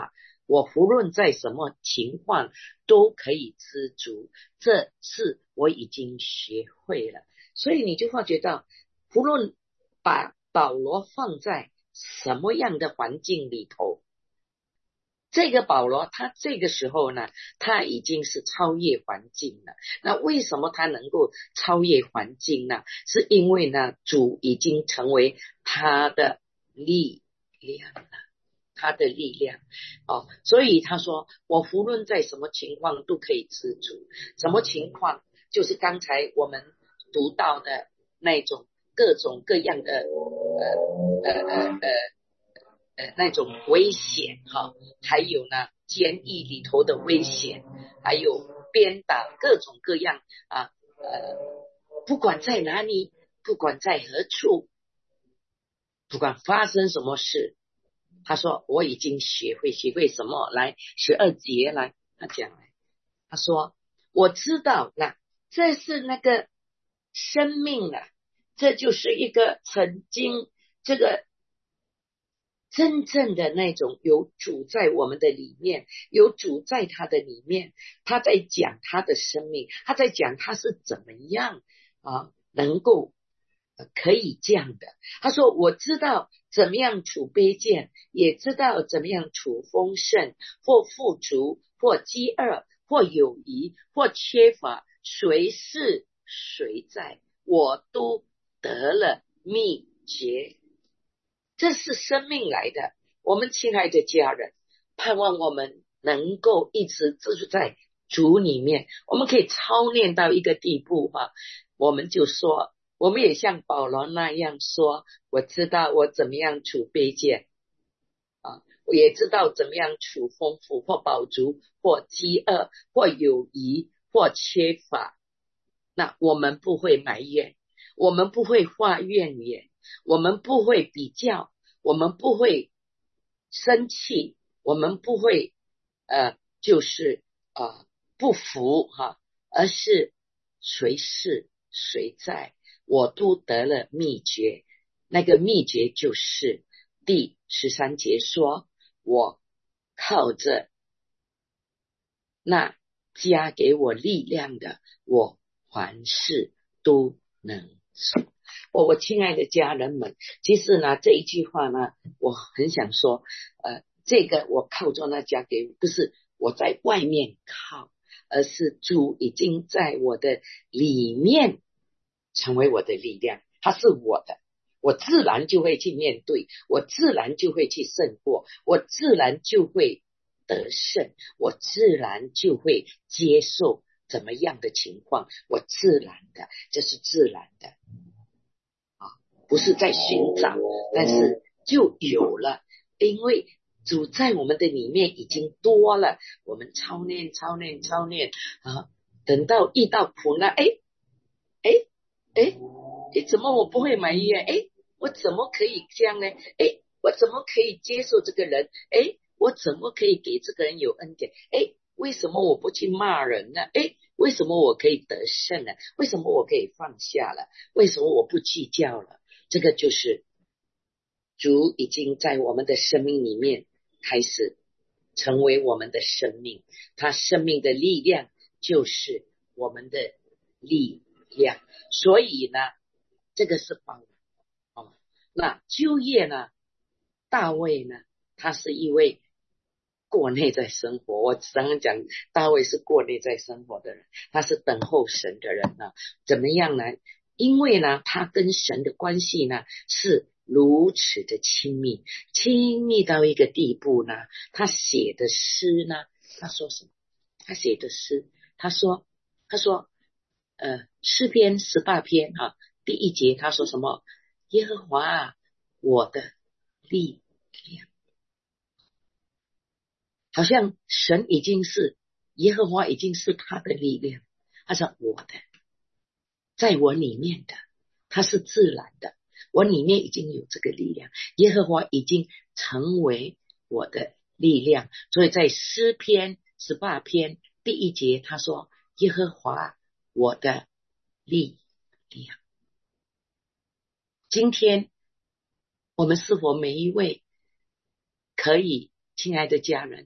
我无论在什么情况都可以知足，这是我已经学会了。所以你就发觉到，无论把保罗放在什么样的环境里头，这个保罗他这个时候呢，他已经是超越环境了。那为什么他能够超越环境呢？是因为呢，主已经成为他的力量了，他的力量哦。所以他说，我无论在什么情况都可以知足。什么情况？就是刚才我们读到的那种各种各样的呃呃呃呃呃，那种危险哈，还有呢，监狱里头的危险，还有鞭打各种各样啊，呃，不管在哪里，不管在何处，不管发生什么事，他说我已经学会，学会什么？来，十二节来，他讲来，他说我知道，那这是那个生命啊，这就是一个曾经这个。真正的那种有主在我们的里面，有主在他的里面，他在讲他的生命，他在讲他是怎么样啊，能够、呃、可以这样的。他说我知道怎么样处卑贱，也知道怎么样处丰盛，或富足，或饥饿，或有余，或缺乏，谁是谁在，我都得了秘诀。这是生命来的，我们亲爱的家人，盼望我们能够一直住在主里面，我们可以操练到一个地步哈、啊，我们就说，我们也像保罗那样说，我知道我怎么样处卑贱啊，我也知道怎么样处丰富或饱足或饥饿或有余或缺乏。那我们不会埋怨，我们不会画怨言，我们不会比较，我们不会生气，我们不会呃就是呃不服哈，而是谁是谁在，我都得了秘诀。那个秘诀就是第十三节说，我靠着那加给我力量的，我凡事都能做。我我亲爱的家人们，其实呢这一句话呢，我很想说，呃，这个我靠着那加给我，不是我在外面靠，而是主已经在我的里面成为我的力量，它是我的。我自然就会去面对，我自然就会去胜过，我自然就会得胜，我自然就会接受怎么样的情况，我自然的，这是自然的啊，不是在寻找，但是就有了，因为主在我们的里面已经多了，我们操练操练操练啊，等到遇到苦难，哎哎哎哎，怎么我不会埋怨？哎，我怎么可以这样呢？哎，我怎么可以接受这个人？哎，我怎么可以给这个人有恩典？哎，为什么我不去骂人呢？哎，为什么我可以得胜呢？为什么我可以放下了？为什么我不计较了？这个就是主已经在我们的生命里面开始成为我们的生命，他生命的力量就是我们的力量。所以呢，这个是帮哦。那就业呢，大卫呢，他是一位过内在生活，我常常讲大卫是过内在生活的人，他是等候神的人呢。怎么样呢？因为呢，他跟神的关系呢是如此的亲密，亲密到一个地步呢，他写的诗呢，他说什么？他写的诗，他说，他说，呃，诗篇十八篇哈，第一节他说什么？耶和华啊，我的力量，好像神已经是耶和华，已经是他的力量，他说我的，在我里面的，它是自然的，我里面已经有这个力量，耶和华已经成为我的力量。所以在诗篇十八篇第一节他说，耶和华我的力量。今天我们是否每一位可以，亲爱的家人，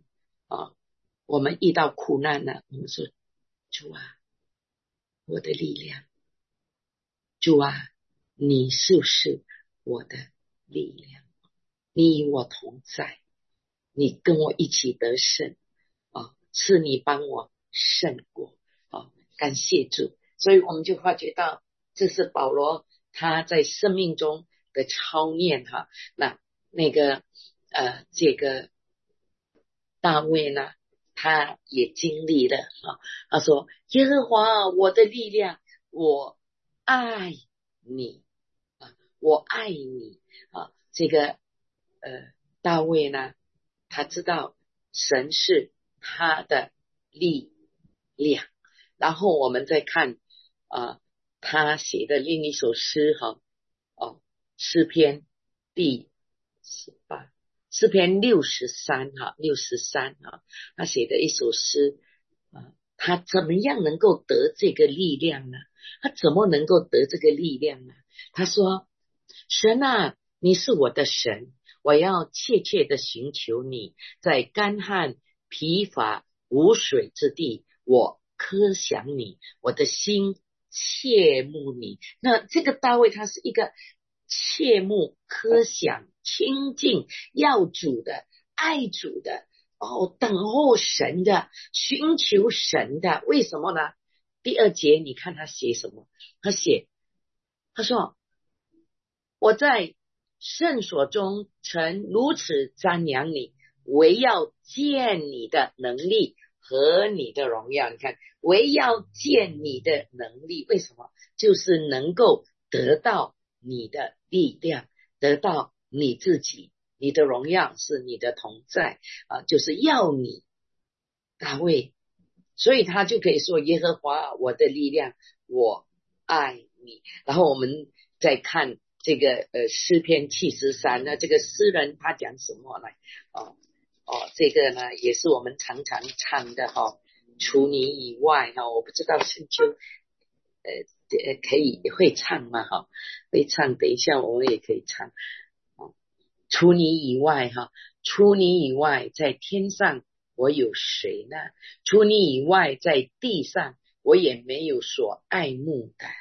啊，我们遇到苦难了，我们说主啊，我的力量，主啊，你是不是我的力量？你与我同在，你跟我一起得胜啊，是你帮我胜过啊，感谢主。所以我们就发觉到，这是保罗他在生命中的操练哈。那那个呃，这个大卫呢，他也经历了啊。他说：“耶和华我的力量，我爱你啊，我爱你啊。”这个呃，大卫呢，他知道神是他的力量。然后我们再看啊、呃，他写的另一首诗哈，哦，诗篇第十八。诗篇六十三哈，六十三哈，他写的一首诗啊，他怎么样能够得这个力量呢？他怎么能够得这个力量呢？他说：“神啊，你是我的神，我要切切的寻求你，在干旱疲乏无水之地，我渴想你，我的心切慕你。”那这个大卫他是一个切慕、渴想、亲近、要主的、爱主的，哦，等候神的、寻求神的。为什么呢？第二节你看他写什么？他写，他说：“我在圣所中曾如此瞻仰你，唯要见你的能力和你的荣耀。”你看，唯要见你的能力，为什么？就是能够得到你的力量，得到你自己，你的荣耀是你的同在啊，就是要你大卫，所以他就可以说：“耶和华我的力量，我爱你。”然后我们再看这个呃诗篇七十三呢，这个诗人他讲什么呢？哦哦，这个呢也是我们常常唱的哈、哦。除你以外哈、哦，我不知道春秋呃呃可以会唱吗？哈、哦，会唱，等一下我们也可以唱。哦，除你以外哈，除你以外，在天上我有谁呢？除你以外，在地上我也没有所爱慕的。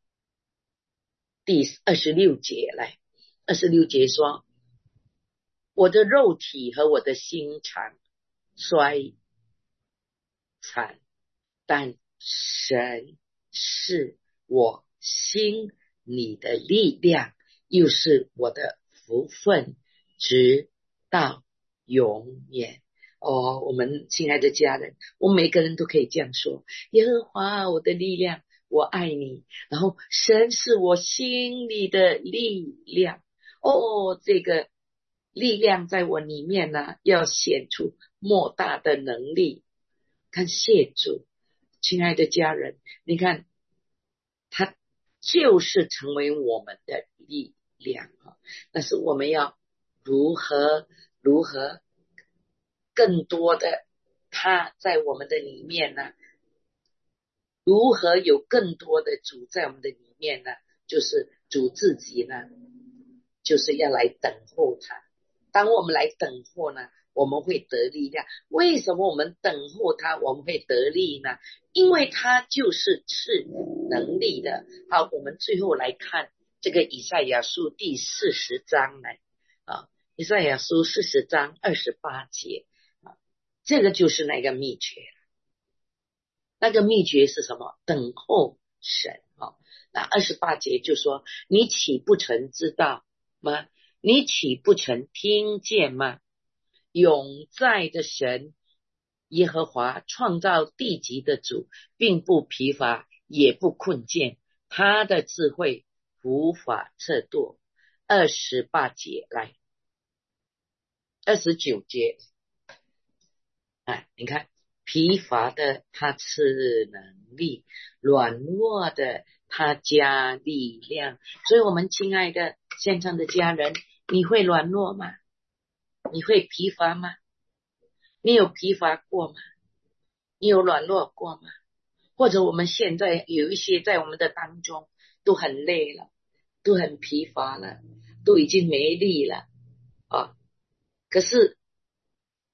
第二十六节来，二十六节说：“我的肉体和我的心肠衰残，但神是我心里的力量，又是我的福分，直到永远。”哦，我们亲爱的家人，我们每个人都可以这样说：耶和华我的力量，我爱你。然后神是我心里的力量。哦，这个力量在我里面呢，要显出莫大的能力。感谢主，亲爱的家人，你看他就是成为我们的力量啊！但是我们要如何如何更多的他在我们的里面呢？如何有更多的主在我们的里面呢？就是主自己呢，就是要来等候他。当我们来等候呢，我们会得力量。为什么我们等候他我们会得力呢？因为他就是赐能力的。好，我们最后来看这个以赛亚书第四十章来啊，以赛亚书四十章二十八节啊，这个就是那个秘诀。那个秘诀是什么？等候神啊。那二十八节就说：“你岂不曾知道吗？你岂不曾听见吗？永在的神耶和华，创造地极的主，并不疲乏，也不困倦，他的智慧无法测度。”二十八节来，二十九节，哎，你看。疲乏的他赐能力，软弱的他加力量。所以我们亲爱的现场的家人，你会软弱吗？你会疲乏吗？你有疲乏过吗？你有软弱过吗？或者我们现在有一些在我们的当中都很累了，都很疲乏了，都已经没力了啊！可是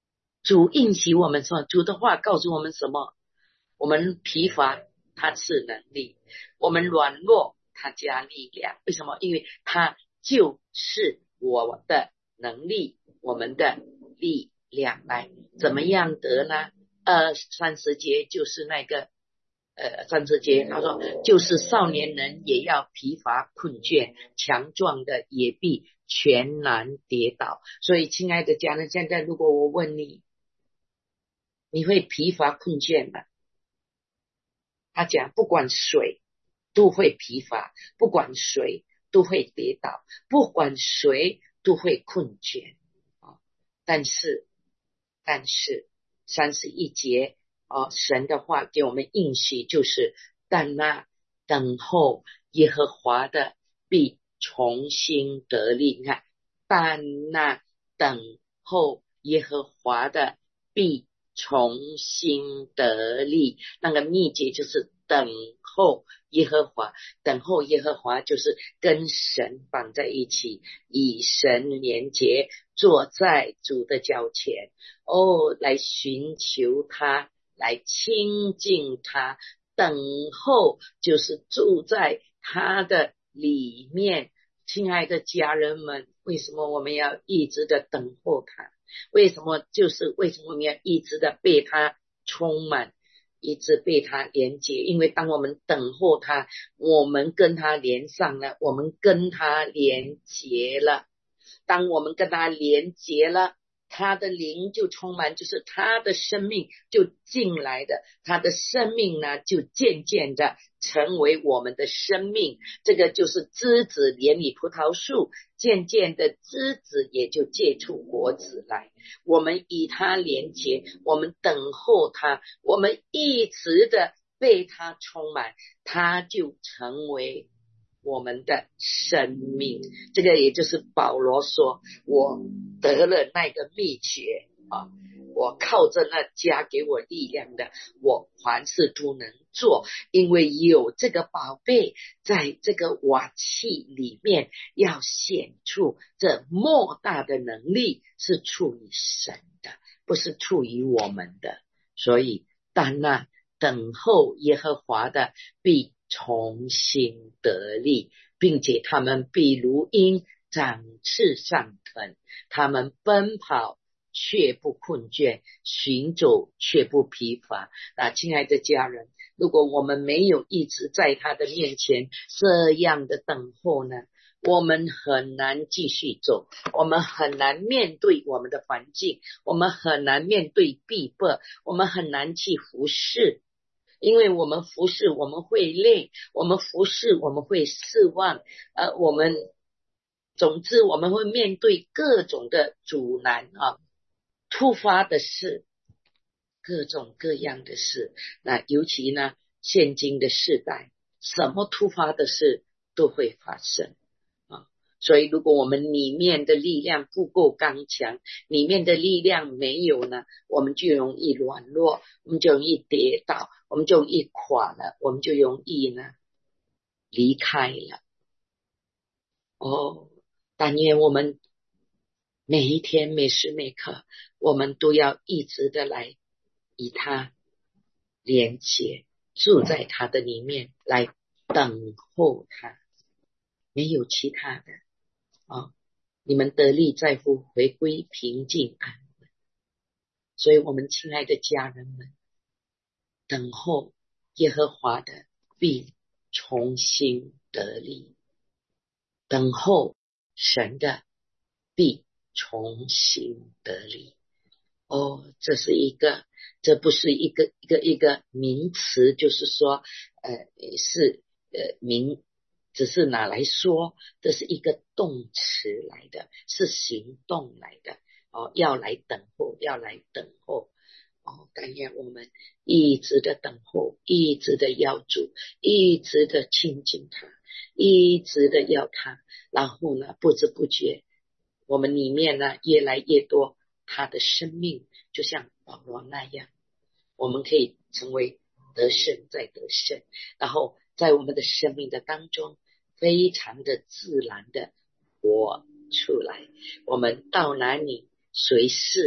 主应许我们说，主的话告诉我们什么？我们疲乏，他赐能力；我们软弱，他加力量。为什么？因为他就是我的能力，我们的力量。来，怎么样得呢？呃，三十节就是那个呃，三十节他说，就是少年人也要疲乏困倦，强壮的也必全然跌倒。所以，亲爱的家人，现在如果我问你，你会疲乏困倦吗？他讲，不管谁都会疲乏，不管谁都会跌倒，不管谁都会困倦。但是，但是三十一节哦，神的话给我们应许就是，但那等候耶和华的必重新得力。你看，但那等候耶和华的必重新得力。那个秘诀就是等候耶和华，等候耶和华就是跟神绑在一起，以神连结，坐在主的脚前，哦，来寻求他，来亲近他。等候就是住在他的里面。亲爱的家人们，为什么我们要一直的等候他？为什么？就是为什么我们要一直的被他充满，一直被他连接？因为当我们等候他，我们跟他连上了，我们跟他连结了。当我们跟他连结了，他的灵就充满，就是他的生命就进来的，他的生命呢就渐渐的成为我们的生命。这个就是枝子连理葡萄树，渐渐的枝子也就结出果子来。我们以他连结，我们等候他，我们一直的被他充满，他就成为我们的生命。这个也就是保罗说，我得了那个秘诀啊，我靠着那加给我力量的，我凡事都能做。因为有这个宝贝在这个瓦器里面，要显出这莫大的能力是出于神的，不是出于我们的。所以但那等候耶和华的必重新得力，并且他们必如鹰展翅上腾，他们奔跑却不困倦，行走却不疲乏。啊，亲爱的家人，如果我们没有一直在他的面前这样的等候呢，我们很难继续走，我们很难面对我们的环境，我们很难面对逼迫，我们很难去服侍。因为我们服侍我们会累，我们服侍我们会失望，呃，我们总之我们会面对各种的阻难啊，突发的事，各种各样的事。那尤其呢，现今的世代，什么突发的事都会发生啊。所以如果我们里面的力量不够刚强，里面的力量没有呢，我们就容易软弱，我们就容易跌倒，我们就容易垮了，我们就容易呢离开了。哦，但愿我们每一天每时每刻，我们都要一直的来以他连接，住在他的里面，来等候他，没有其他的啊。你们得力在乎回归平静安稳。所以我们亲爱的家人们，等候耶和华的必重新得力，等候神的必重新得力。哦，这是一个，这不是一个一个一个名词，就是说呃是呃名只是拿来说，这是一个动词来的，是行动来的。哦，要来等候，要来等候。哦，但愿我们一直的等候，一直的要主，一直的亲近他，一直的要他，然后呢，不知不觉我们里面呢越来越多他的生命，就像保罗那样，我们可以成为得胜再得胜，然后在我们的生命的当中非常的自然的活出来。我们到哪里随时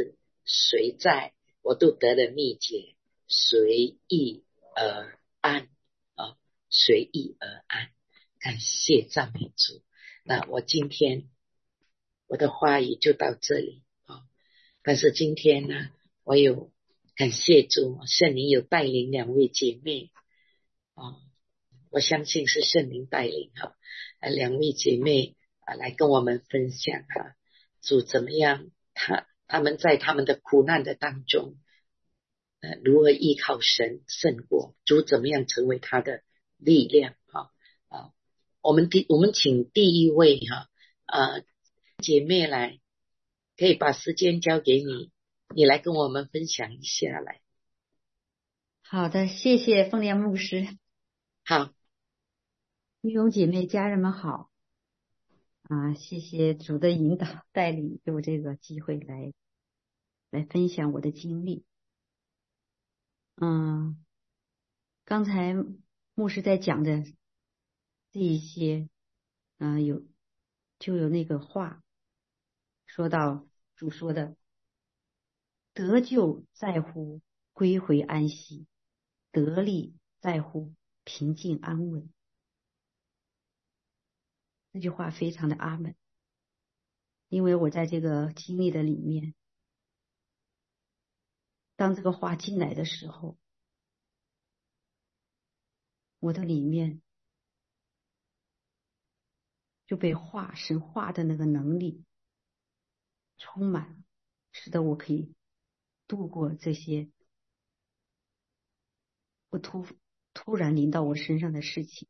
随在，我都得了秘诀，随意而安啊，随意而安。感谢赞美主。那我今天我的话语就到这里啊。但是今天呢，我有感谢主，圣灵有带领两位姐妹啊，我相信是圣灵带领哈，啊，两位姐妹啊来跟我们分享哈，主怎么样，他他们在他们的苦难的当中，呃，如何依靠神胜过，主怎么样成为他的力量哈啊，我们第我们请第一位哈啊姐妹来，可以把时间交给你，你来跟我们分享一下来。 好的，谢谢凤莲牧师。 好， 弟兄姐妹家人们好啊！谢谢主的引导带领，有这个机会来来分享我的经历。嗯，刚才牧师在讲的这一些，嗯、呃，有就有那个话说到主说的，得救在乎归回安息，得力在乎平静安稳。这句话非常的阿门，因为我在这个经历的里面，当这个话进来的时候，我的里面就被话神话的那个能力充满，使得我可以度过这些不突突然临到我身上的事情。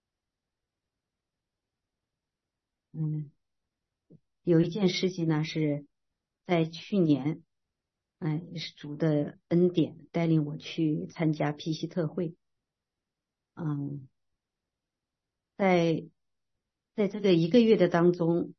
嗯，有一件事情呢，是在去年，哎，是主的恩典带领我去参加皮西特会。嗯，在在这个一个月的当中，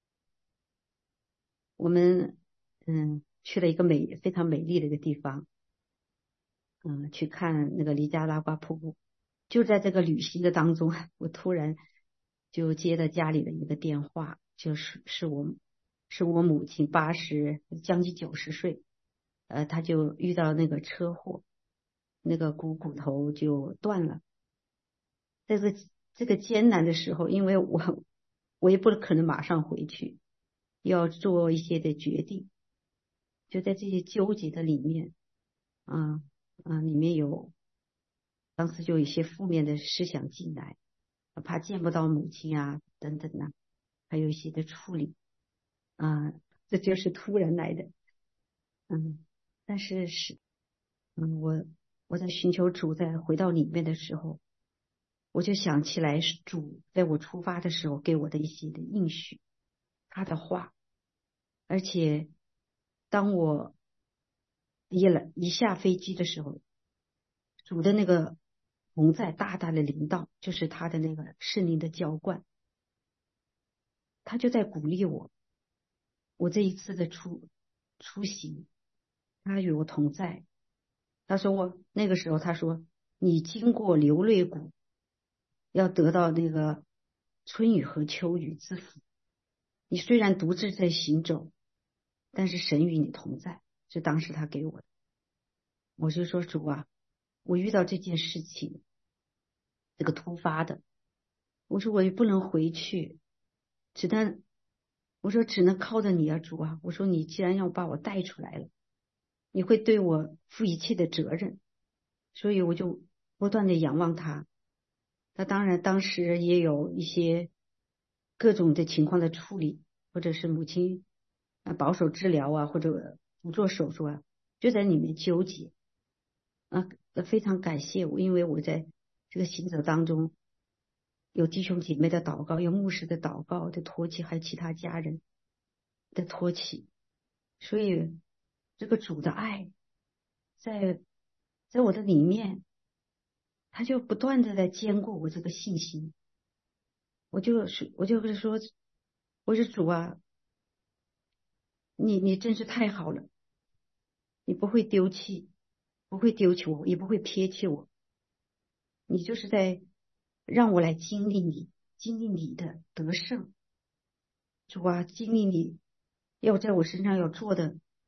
我们嗯去了一个美非常美丽的一个地方，嗯，去看那个尼加拉瓜瀑布。就在这个旅行的当中，我突然就接到家里的一个电话，就是是我是我母亲八十将近九十岁，呃，她就遇到那个车祸，那个股骨头就断了。在这个这个艰难的时候，因为我我也不可能马上回去，要做一些的决定，就在这些纠结的里面，啊啊，里面有当时就有一些负面的思想进来，怕见不到母亲啊等等啊，还有一些的处理啊，这就是突然来的，嗯，但是是嗯，我我在寻求主，在回到里面的时候，我就想起来是主在我出发的时候给我的一些的应许，他的话，而且当我一了一下飞机的时候，主的那个同在大大的领导，就是他的那个圣灵的浇灌，他就在鼓励我，我这一次的出出行，他与我同在。他说我那个时候他说你经过流泪谷，要得到那个春雨和秋雨之福。你虽然独自在行走，但是神与你同在，是当时他给我的。我就说主啊，我遇到这件事情，这个突发的，我说我也不能回去，只能我说只能靠着你啊主啊，我说你既然要把我带出来了，你会对我负一切的责任，所以我就不断的仰望他。那当然当时也有一些各种的情况的处理，或者是母亲啊保守治疗啊，或者不做手术啊，就在里面纠结啊。非常感谢我，因为我在这个行走当中有弟兄姐妹的祷告，有牧师的祷告的托起，还有其他家人的托起，所以这个主的爱在在我的里面，他就不断的在坚固我这个信心。我就是我就是说，我是主啊，你你真是太好了，你不会丢弃，不会丢弃我，也不会撇弃我，你就是在让我来经历你，经历你的得胜。主啊，经历你要在我身上要做的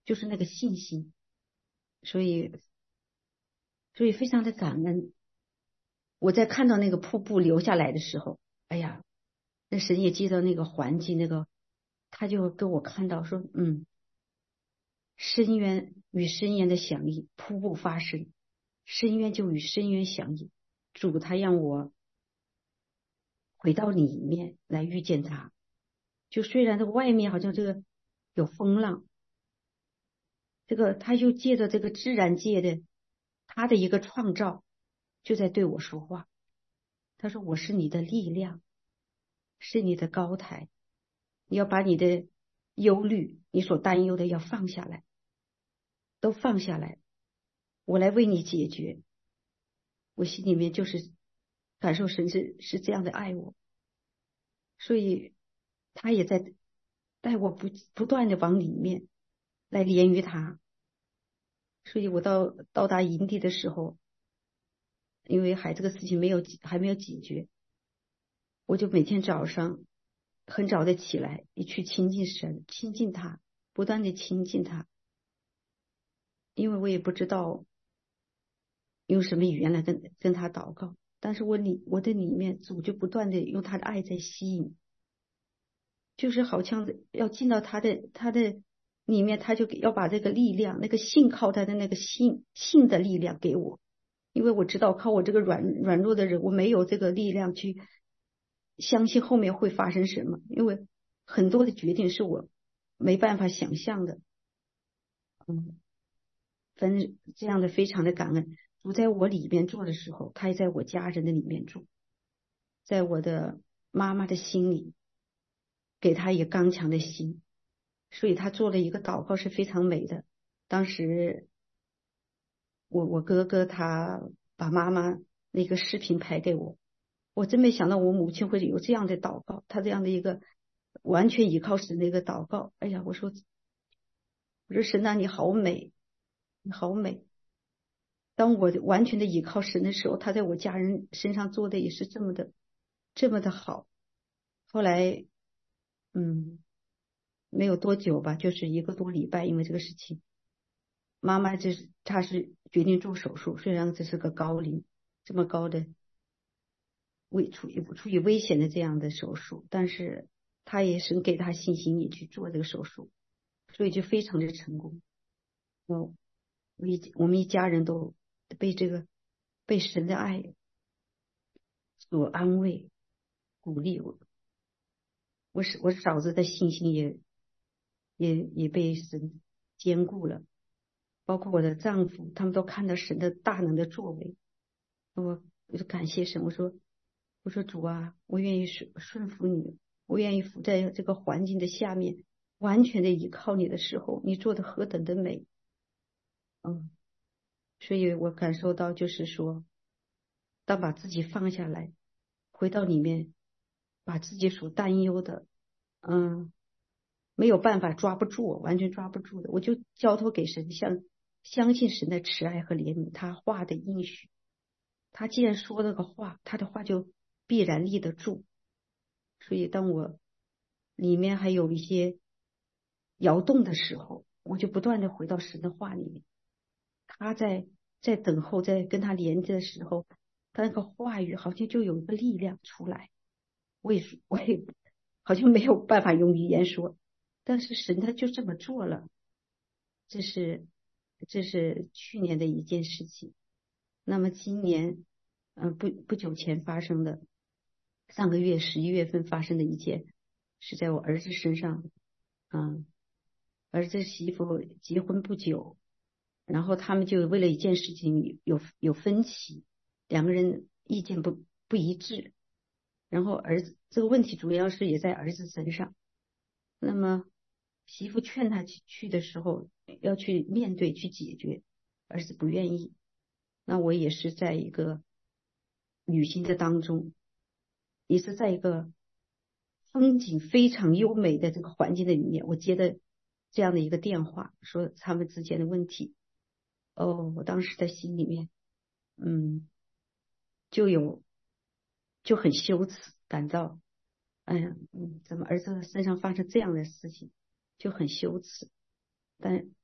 就是那个信心，所以所以非常的感恩。我在看到那个瀑布流下来的时候，哎呀，那神也记得那个环境，那个他就跟我看到说，嗯，深渊与深渊的响应，瀑布发生，深渊就与深渊响应。主他让我回到里面来遇见他，就虽然这个外面好像这个有风浪，这个他就借着这个自然界的他的一个创造，就在对我说话。他说我是你的力量，是你的高台，你要把你的忧虑，你所担忧的要放下来，都放下来，我来为你解决。我心里面就是感受神是是这样的爱我，所以他也在带我不不断的往里面来连于他。所以我到到达营地的时候，因为还这个事情没有还没有解决，我就每天早上很早的起来，一去亲近神，亲近他，不断的亲近他。因为我也不知道用什么语言来跟跟他祷告，但是我里我的里面主就不断的用他的爱在吸引，就是好像要进到他的他的里面，他就要把这个力量，那个信靠他的那个信信的力量给我。因为我知道靠我这个软软弱的人，我没有这个力量去相信后面会发生什么，因为很多的决定是我没办法想象的。嗯，反正这样的非常的感恩。主在我里面做的时候，他也在我家人的里面做，在我的妈妈的心里给他一个刚强的心，所以他做了一个祷告是非常美的。当时我我哥哥他把妈妈那个视频拍给我，我真没想到我母亲会有这样的祷告，他这样的一个完全依靠神的一个祷告。哎呀，我说我说神啊，你好美，你好美。当我完全的依靠神的时候，他在我家人身上做的也是这么的这么的好。后来嗯没有多久吧，就是一个多礼拜，因为这个事情，妈妈这是她是决定做手术，虽然这是个高龄这么高的危处于处于危险的这样的手术，但是她也是给她信心也去做这个手术，所以就非常的成功。我我一我们一家人都被这个被神的爱所安慰鼓励。我我是我嫂子的信心也也也被神坚固了，包括我的丈夫，他们都看到神的大能的作为。我我就感谢神，我说我说主啊，我愿意顺顺服你，我愿意服在这个环境的下面，完全的依靠你的时候，你做的何等的美。嗯，所以我感受到就是说，当把自己放下来，回到里面，把自己所担忧的，嗯，没有办法抓不住，完全抓不住的，我就交托给神，相相信神的慈爱和怜悯，他话的应许，他既然说了个话，他的话就必然立得住。所以当我里面还有一些摇动的时候，我就不断的回到神的话里面，他在在等候，在跟他连着的时候，他那个话语好像就有一个力量出来。我也是，我也好像没有办法用语言说，但是神他就这么做了。这是这是去年的一件事情。那么今年，嗯、呃，不不久前发生的，上个月十一月份发生的一件，是在我儿子身上。嗯，儿子媳妇结婚不久，然后他们就为了一件事情有有分歧，两个人意见不不一致，然后儿子这个问题主要是也在儿子身上。那么媳妇劝他去去的时候，要去面对去解决，儿子不愿意。那我也是在一个旅行的当中，也是在一个风景非常优美的这个环境的里面，我接的这样的一个电话，说他们之间的问题。哦，我当时在心里面，嗯，就有就很羞耻，感到，哎呀，嗯，怎么儿子身上发生这样的事情，就很羞耻。但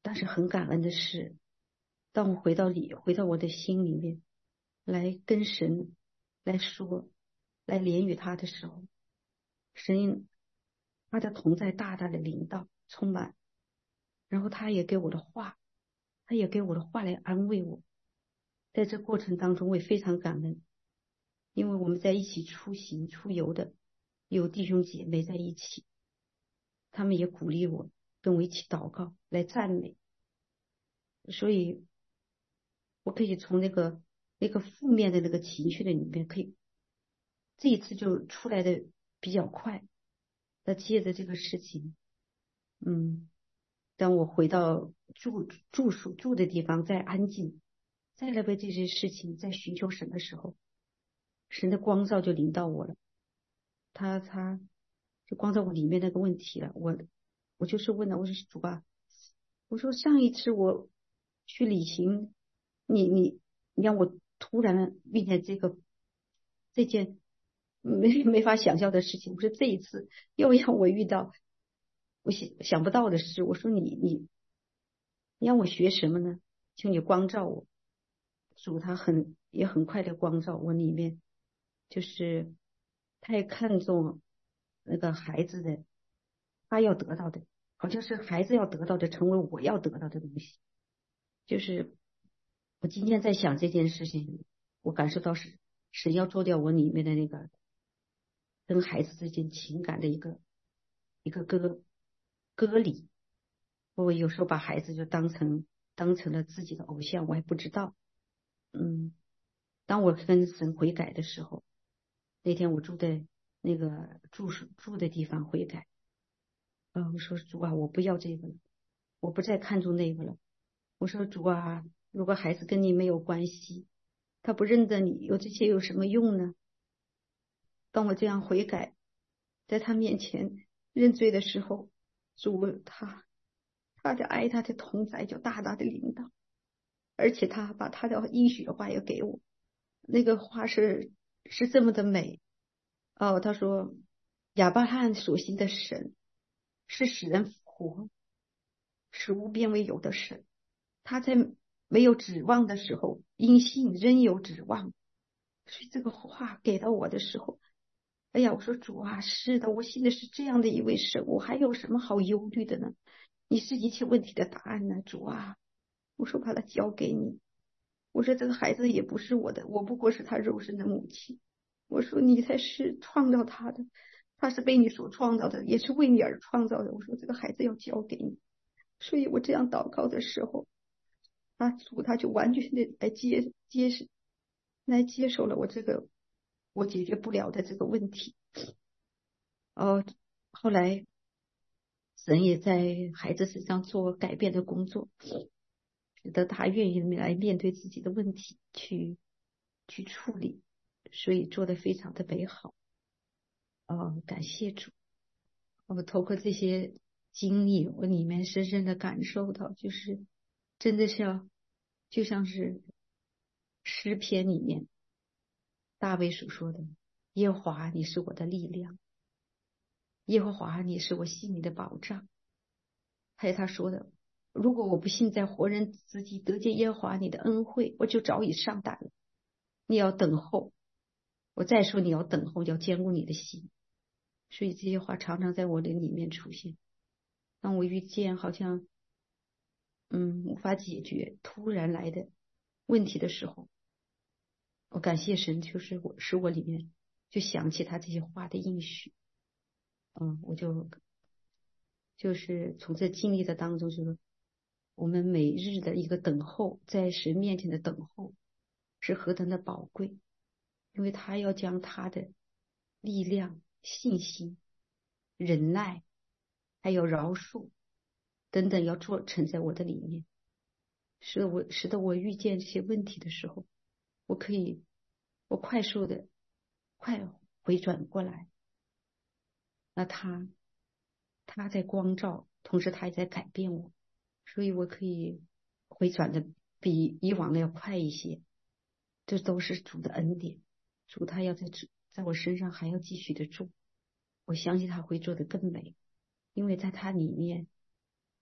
但是很感恩的是，当我回到里，回到我的心里面，来跟神来说，来连于他的时候，神他的同在大大的领导充满，然后他也给我的话，他也给我的话来安慰我。在这过程当中，我也非常感恩，因为我们在一起出行出游的有弟兄姐妹在一起，他们也鼓励我，跟我一起祷告来赞美，所以我可以从那个那个负面的那个情绪的里面，可以这一次就出来的比较快。那接着这个事情，嗯，当我回到住住宿住的地方，再安静，再来为这些事情在寻求神的时候，神的光照就临到我了，他他就光照我里面那个问题了。我我就是问了，我说主啊，我说上一次我去旅行，你你你让我突然遇见这个这件没没法想象的事情，我说这一次又让我遇到我想想不到的事，我说你你你让我学什么呢？求你光照我。主他很也很快的光照我里面，就是他也看重那个孩子的，他要得到的，好像是孩子要得到的，成为我要得到的东西。就是我今天在想这件事情，我感受到是神要做掉我里面的那个跟孩子之间情感的一个一个割割离。我有时候把孩子就当成当成了自己的偶像，我还不知道。嗯，当我跟神悔改的时候，那天我住在那个住宿住的地方悔改，啊，我说主啊，我不要这个了，我不再看重那个了。我说主啊，如果孩子跟你没有关系，他不认得你，有这些有什么用呢？当我这样悔改，在他面前认罪的时候，主他他的爱他的同在就大大的领导，而且他把他的应许的话也给我，那个话是是这么的美哦。他说亚伯拉罕所信的神是使人复活，使无变为有的神。他在没有指望的时候，因信仍有指望。所以这个话给到我的时候，哎呀，我说主啊，是的，我信的是这样的一位神，我还有什么好忧虑的呢？你是一切问题的答案呢，主啊！我说把它交给你。我说这个孩子也不是我的，我不过是他肉身的母亲。我说你才是创造他的，他是被你所创造的，也是为你而创造的。我说这个孩子要交给你。所以我这样祷告的时候，啊，主他就完全的来接接受，来接受了我这个我解决不了的这个问题。哦，后来神也在孩子身上做改变的工作，使得他愿意来面对自己的问题，去去处理，所以做得非常的美好。哦，感谢主！我透过这些经历，我里面深深的感受到，就是真的是要，就像是诗篇里面大卫所说的：“耶和华，你是我的力量；耶和华，你是我心里的保障。”还有他说的：“如果我不信在活人之地得见耶和华你的恩惠，我就早已上胆了。你要等候。”我再说你要等候，要坚固你的心。所以这些话常常在我的里面出现。当我遇见好像嗯无法解决突然来的问题的时候，我感谢神，就是我使我里面就想起他这些话的应许。嗯，我就就是从这经历的当中，就是我们每日的一个等候，在神面前的等候是何等的宝贵，因为他要将他的力量、信心、忍耐还有饶恕等等要做成在我的里面，使得我使得我遇见这些问题的时候，我可以我快速的快回转过来。那他他在光照，同时他也在改变我，所以我可以回转的比以往的要快一些。这都是主的恩典，主他要在在我身上还要继续的做，我相信他会做得更美，因为在他里面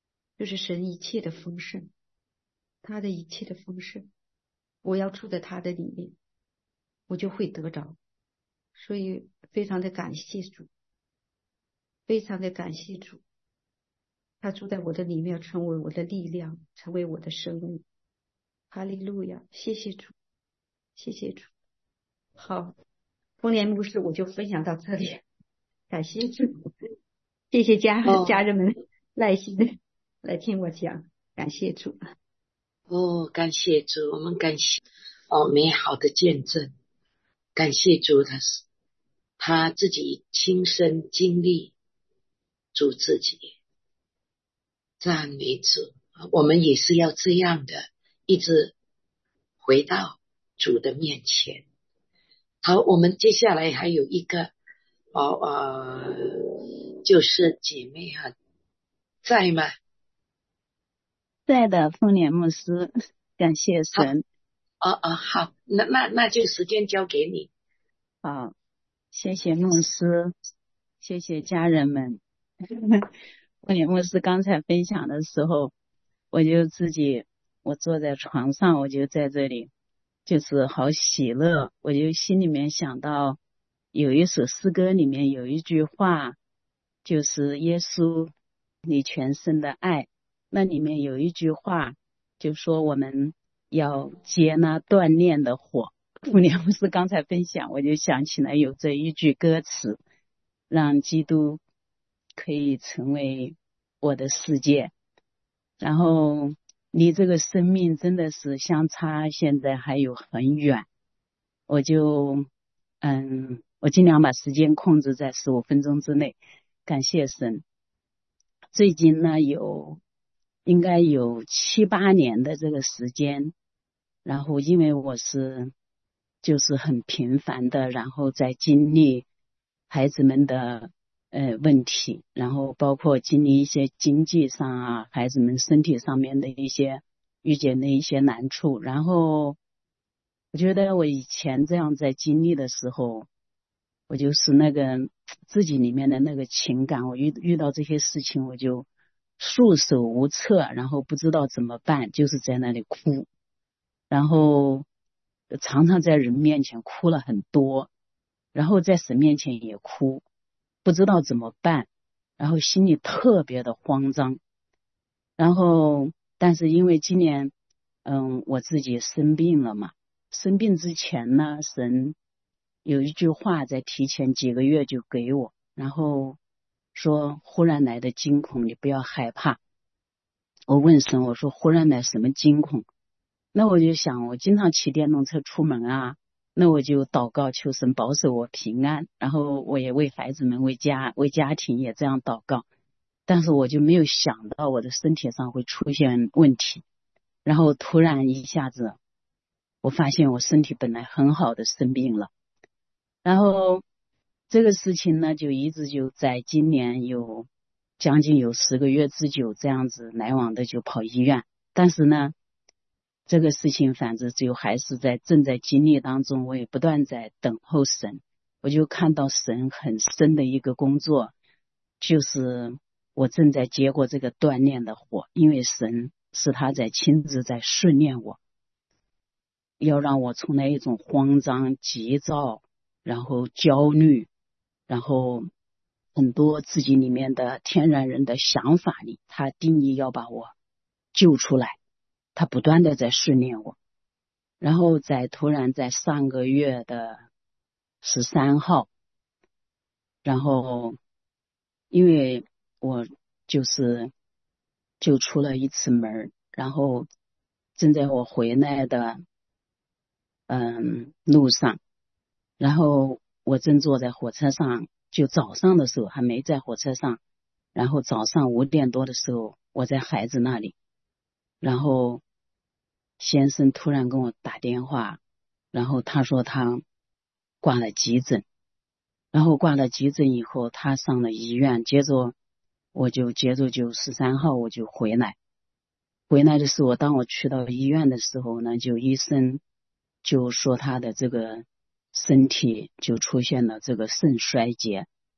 就是神一切的丰盛，他的一切的丰盛，我要住在他的里面，我就会得着。所以非常的感谢主，非常的感谢主，他住在我的里面，成为我的力量，成为我的生命。哈利路亚，谢谢主，谢谢主。好，丰年牧师我就分享到这里，感谢主，谢谢家、 哦家人们耐心的来听我讲，感谢主。 哦，感谢主，我们感谢哦美好的见证，感谢主，他是他自己亲身经历主自己，赞美主。我们也是要这样的，一直回到主的面前。好，我们接下来还有一个哦呃，就是姐妹啊，在吗？ 在的，丰年牧师，感谢神。 哦哦，好，那那那就时间交给你。 好，谢谢牧师，谢谢家人们。丰年牧师刚才分享的时候，我就自己，我坐在床上，我就在这里，就是好喜乐。我就心里面想到，有一首诗歌里面有一句话，就是耶稣，你全身的爱。那里面有一句话，就说我们要接那锻炼的火。丰年牧师刚才分享，我就想起来有这一句歌词，让基督可以成为我的世界。然后离这个生命真的是相差现在还有很远，我就嗯，我尽量把时间控制在十五分钟之内。感谢神。最近呢有应该有七八年的这个时间，然后因为我是就是很频繁的，然后在经历孩子们的呃问题，然后包括经历一些经济上啊，孩子们身体上面的一些遇见的一些难处。然后我觉得我以前这样在经历的时候，我就是那个自己里面的那个情感，我遇遇到这些事情我就束手无策，然后不知道怎么办，就是在那里哭，然后常常在人面前哭了很多，然后在神面前也哭，不知道怎么办，然后心里特别的慌张。然后但是因为今年嗯我自己生病了嘛，生病之前呢，神有一句话在提前几个月就给我，然后说忽然来的惊恐你不要害怕。我问神，我说忽然来什么惊恐？那我就想，我经常骑电动车出门啊，那我就祷告求神保守我平安，然后我也为孩子们为家为家庭也这样祷告，但是我就没有想到我的身体上会出现问题。然后突然一下子我发现我身体本来很好的生病了，然后这个事情呢就一直就在今年有将近有十个月之久，这样子来往的就跑医院。但是呢这个事情反正就还是在正在经历当中，我也不断在等候神。我就看到神很深的一个工作，就是我正在接过这个锻炼的火，因为神是他在亲自在训练我，要让我从那一种慌张急躁然后焦虑然后很多自己里面的天然人的想法里，他定义要把我救出来，他不断的在训练我。然后在突然在上个月的十三号，然后因为我就是就出了一次门，然后正在我回来的嗯路上，然后我正坐在火车上，就早上的时候还没在火车上，然后早上五点多的时候我在孩子那里，然后先生突然跟我打电话，然后他说他挂了急诊，然后挂了急诊以后他上了医院，接着我就接着就十三号我就回来回来的时候，当我去到医院的时候呢，就医生就说他的这个身体就出现了这个肾衰竭，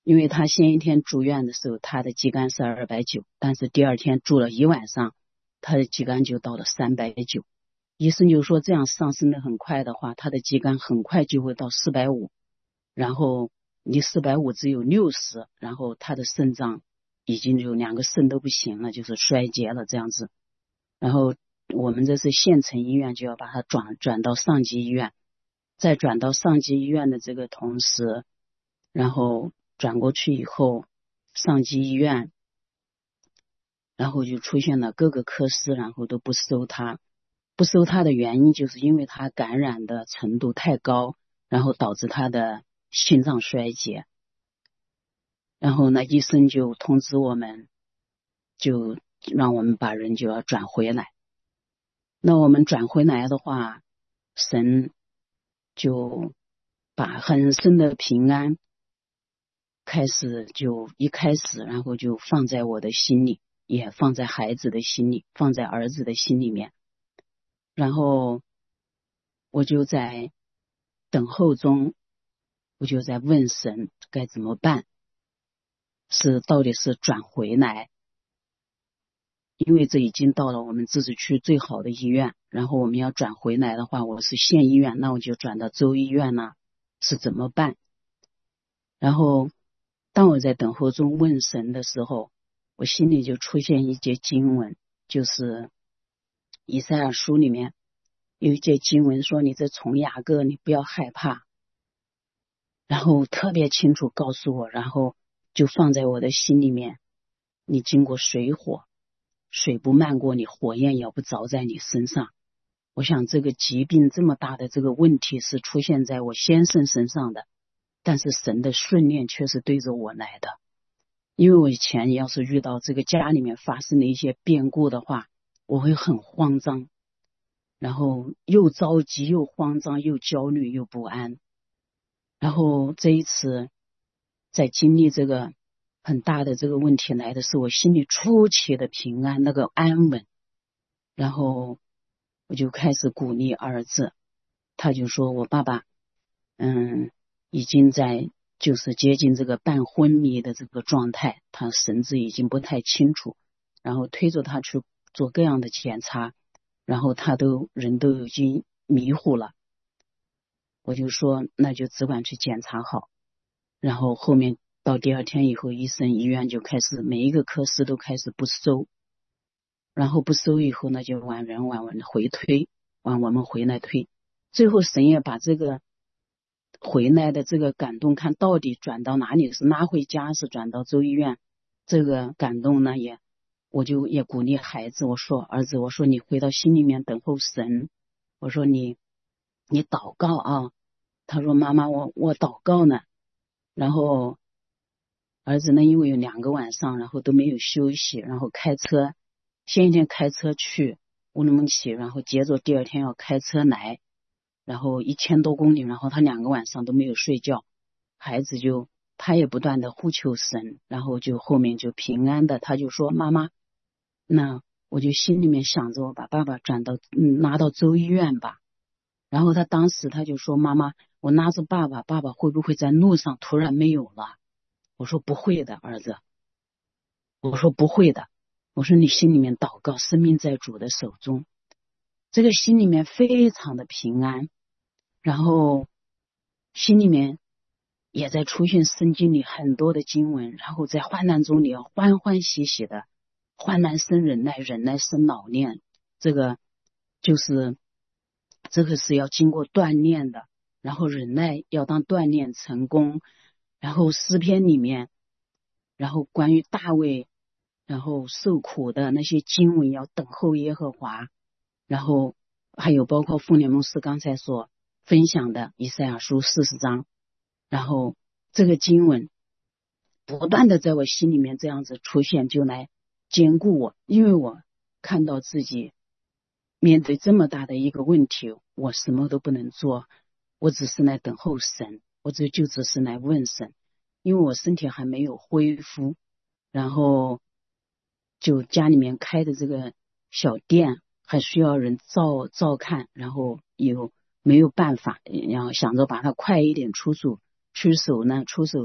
因为他前一天住院的时候，他的肌酐是二百九，但是第二天住了一晚上，他的肌酐就到了三百九。医生就说这样上升的很快的话，他的肌酐很快就会到四百五，然后你四百五只有六十，然后他的肾脏已经就两个肾都不行了，就是衰竭了这样子。然后我们这是县城医院，就要把他转转到上级医院，再转到上级医院的这个同时，然后转过去以后，上级医院然后就出现了各个科室然后都不收他。不收他的原因就是因为他感染的程度太高，然后导致他的心脏衰竭。然后呢，医生就通知我们，就让我们把人就要转回来。那我们转回来的话，神就把很深的平安开始就一开始然后就放在我的心里，也放在孩子的心里，放在儿子的心里面。然后我就在等候中，我就在问神该怎么办，是到底是转回来，因为这已经到了我们自治区最好的医院，然后我们要转回来的话，我是县医院，那我就转到州医院呢，是怎么办？然后当我在等候中问神的时候，我心里就出现一节经文，就是以赛亚书里面有一节经文说，你这从雅各你不要害怕，然后特别清楚告诉我，然后就放在我的心里面，你经过水火，水不漫过你，火焰也不着在你身上。我想这个疾病这么大的这个问题是出现在我先生身上的，但是神的顺念却是对着我来的。因为我以前要是遇到这个家里面发生的一些变故的话，我会很慌张，然后又着急又慌张又焦虑又不安。然后这一次在经历这个很大的这个问题来的时候，我心里出奇的平安，那个安稳。然后我就开始鼓励儿子，他就说我爸爸嗯，已经在就是接近这个半昏迷的这个状态，他神志已经不太清楚，然后推着他去做各样的检查，然后他都人都已经迷糊了。我就说那就只管去检查好。然后后面到第二天以后，医生医院就开始每一个科室都开始不收，然后不收以后呢，就往人往我们回推，往我们回来推。最后神也把这个回来的这个感动看到底转到哪里，是拉回家是转到州医院。这个感动呢，也我就也鼓励孩子，我说儿子，我说你回到心里面等候神，我说你你祷告啊。他说妈妈我我祷告呢。然后儿子呢因为有两个晚上然后都没有休息，然后开车先一天开车去乌鲁木齐，然后接着第二天要开车来，然后一千多公里，然后他两个晚上都没有睡觉。孩子就他也不断的呼求神，然后就后面就平安的，他就说妈妈，那我就心里面想着我把爸爸转到嗯拿到州医院吧。然后他当时他就说妈妈，我拉着爸爸，爸爸会不会在路上突然没有了？我说不会的儿子，我说不会的，我说你心里面祷告，生命在主的手中。这个心里面非常的平安，然后心里面也在出现圣经里很多的经文，然后在患难中你要欢欢喜喜的，患难生忍耐，忍耐生老练，这个就是这个是要经过锻炼的，然后忍耐要当锻炼成功。然后诗篇里面，然后关于大卫然后受苦的那些经文，要等候耶和华。然后还有包括傅联牧师刚才所分享的以赛亚书四十章，然后这个经文不断的在我心里面这样子出现，就来坚固我。因为我看到自己面对这么大的一个问题，我什么都不能做，我只是来等候神，我只就只是来问神。因为我身体还没有恢复，然后就家里面开的这个小店还需要人照照看，然后有没有办法，然后想着把它快一点出手出手呢出手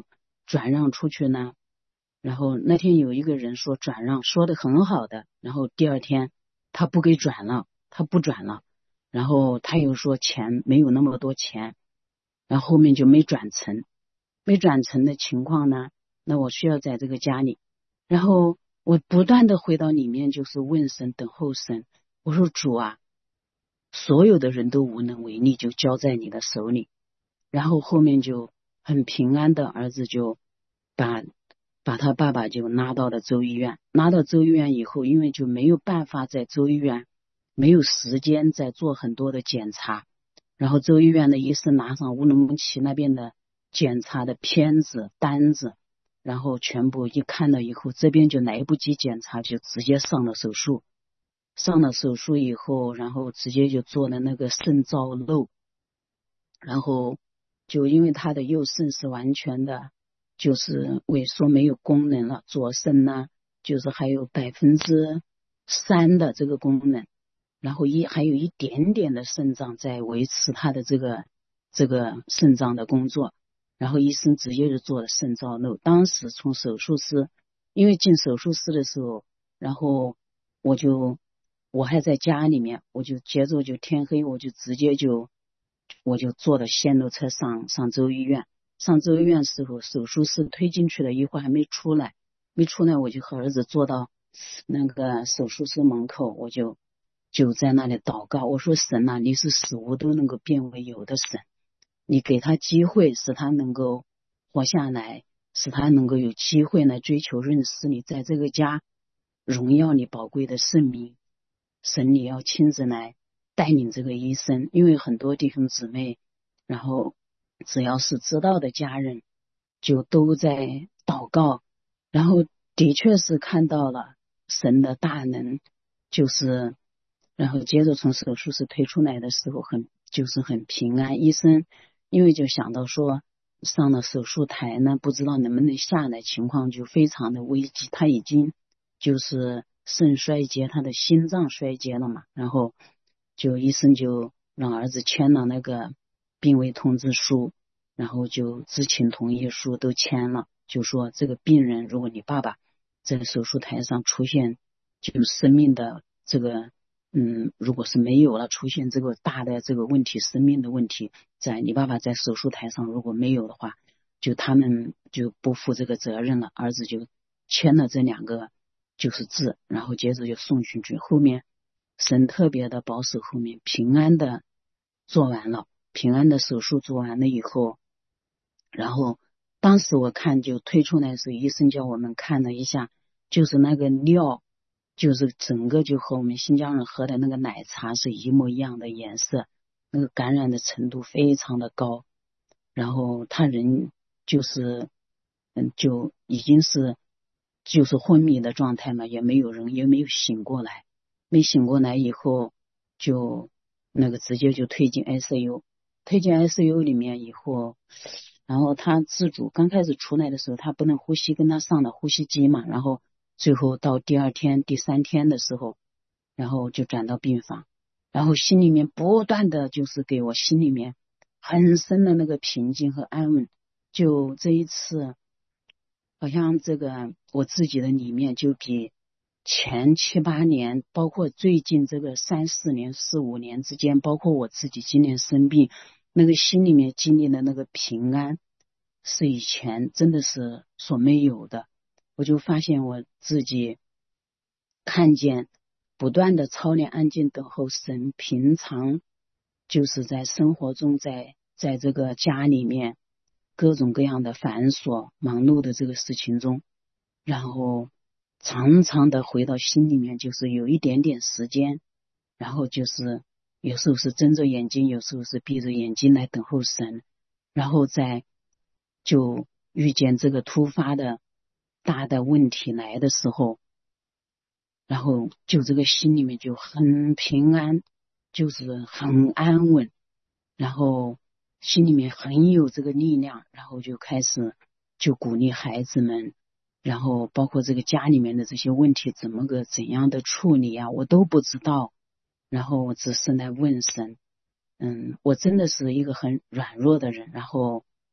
转让出去呢？然后那天有一个人说转让，说的很好的，然后第二天他不给转了，他不转了，然后他又说钱没有那么多钱，然后后面就没转成，没转成的情况呢，那我需要在这个家里，然后我不断的回到里面，就是问神，等候神，我说主啊，所有的人都无能为力，就交在你的手里。然后后面就很平安的，儿子就把把他爸爸就拉到了州医院，拉到州医院以后，因为就没有办法在州医院没有时间再做很多的检查，然后州医院的医生拿上乌鲁木齐那边的检查的片子单子，然后全部一看了以后，这边就来不及检查，就直接上了手术。上了手术以后，然后直接就做了那个肾造瘘，然后就因为他的右肾是完全的就是萎缩没有功能了，左肾呢就是还有百分之三的这个功能，然后一还有一点点的肾脏在维持他的这个这个肾脏的工作，然后医生直接就做了肾造瘘。当时从手术室，因为进手术室的时候，然后我就我还在家里面，我就接着就天黑，我就直接就我就坐的线路车上上州医院。上州医院时候，手术室推进去了一会儿还没出来，没出来我就和儿子坐到那个手术室门口，我就就在那里祷告，我说神啊，你是死无都能够变为有的神，你给他机会使他能够活下来，使他能够有机会来追求认识你，在这个家荣耀你宝贵的圣名。神你要亲自来带领这个医生，因为很多弟兄姊妹，然后只要是知道的家人就都在祷告，然后的确是看到了神的大能，就是然后接着从手术室推出来的时候很就是很平安。医生因为就想到说上了手术台呢，不知道能不能下来，情况就非常的危急，他已经就是肾衰竭，他的心脏衰竭了嘛，然后就医生就让儿子签了那个病危通知书，然后就知情同意书都签了，就说这个病人如果你爸爸在手术台上出现就生命的这个嗯，如果是没有了出现这个大的这个问题，生命的问题，在你爸爸在手术台上如果没有的话，就他们就不负这个责任了。儿子就签了这两个就是字，然后接着就送进去。后面神特别的保守，后面平安的做完了，平安的手术做完了以后，然后当时我看就推出来的时候，医生叫我们看了一下，就是那个尿就是整个就和我们新疆人喝的那个奶茶是一模一样的颜色，那个感染的程度非常的高，然后他人就是嗯就已经是就是昏迷的状态嘛，也没有人也没有醒过来，没醒过来以后就那个直接就推进 I C U， 推进 I C U 里面以后，然后他自主刚开始出来的时候他不能呼吸，跟他上了呼吸机嘛，然后最后到第二天第三天的时候，然后就转到病房，然后心里面不断的就是给我心里面很深的那个平静和安稳。就这一次好像这个我自己的里面就比前七八年包括最近这个三四年四五年之间，包括我自己今年生病，那个心里面经历的那个平安是以前真的是所没有的。我就发现我自己看见不断的操练安静等候神，平常就是在生活中在在这个家里面各种各样的繁琐忙碌的这个事情中，然后常常的回到心里面，就是有一点点时间，然后就是有时候是睁着眼睛，有时候是闭着眼睛来等候神，然后再就遇见这个突发的大的问题来的时候，然后就这个心里面就很平安，就是很安稳，然后心里面很有这个力量，然后就开始就鼓励孩子们，然后包括这个家里面的这些问题怎么个怎样的处理啊，我都不知道，然后我只是来问神。嗯，我真的是一个很软弱的人，然后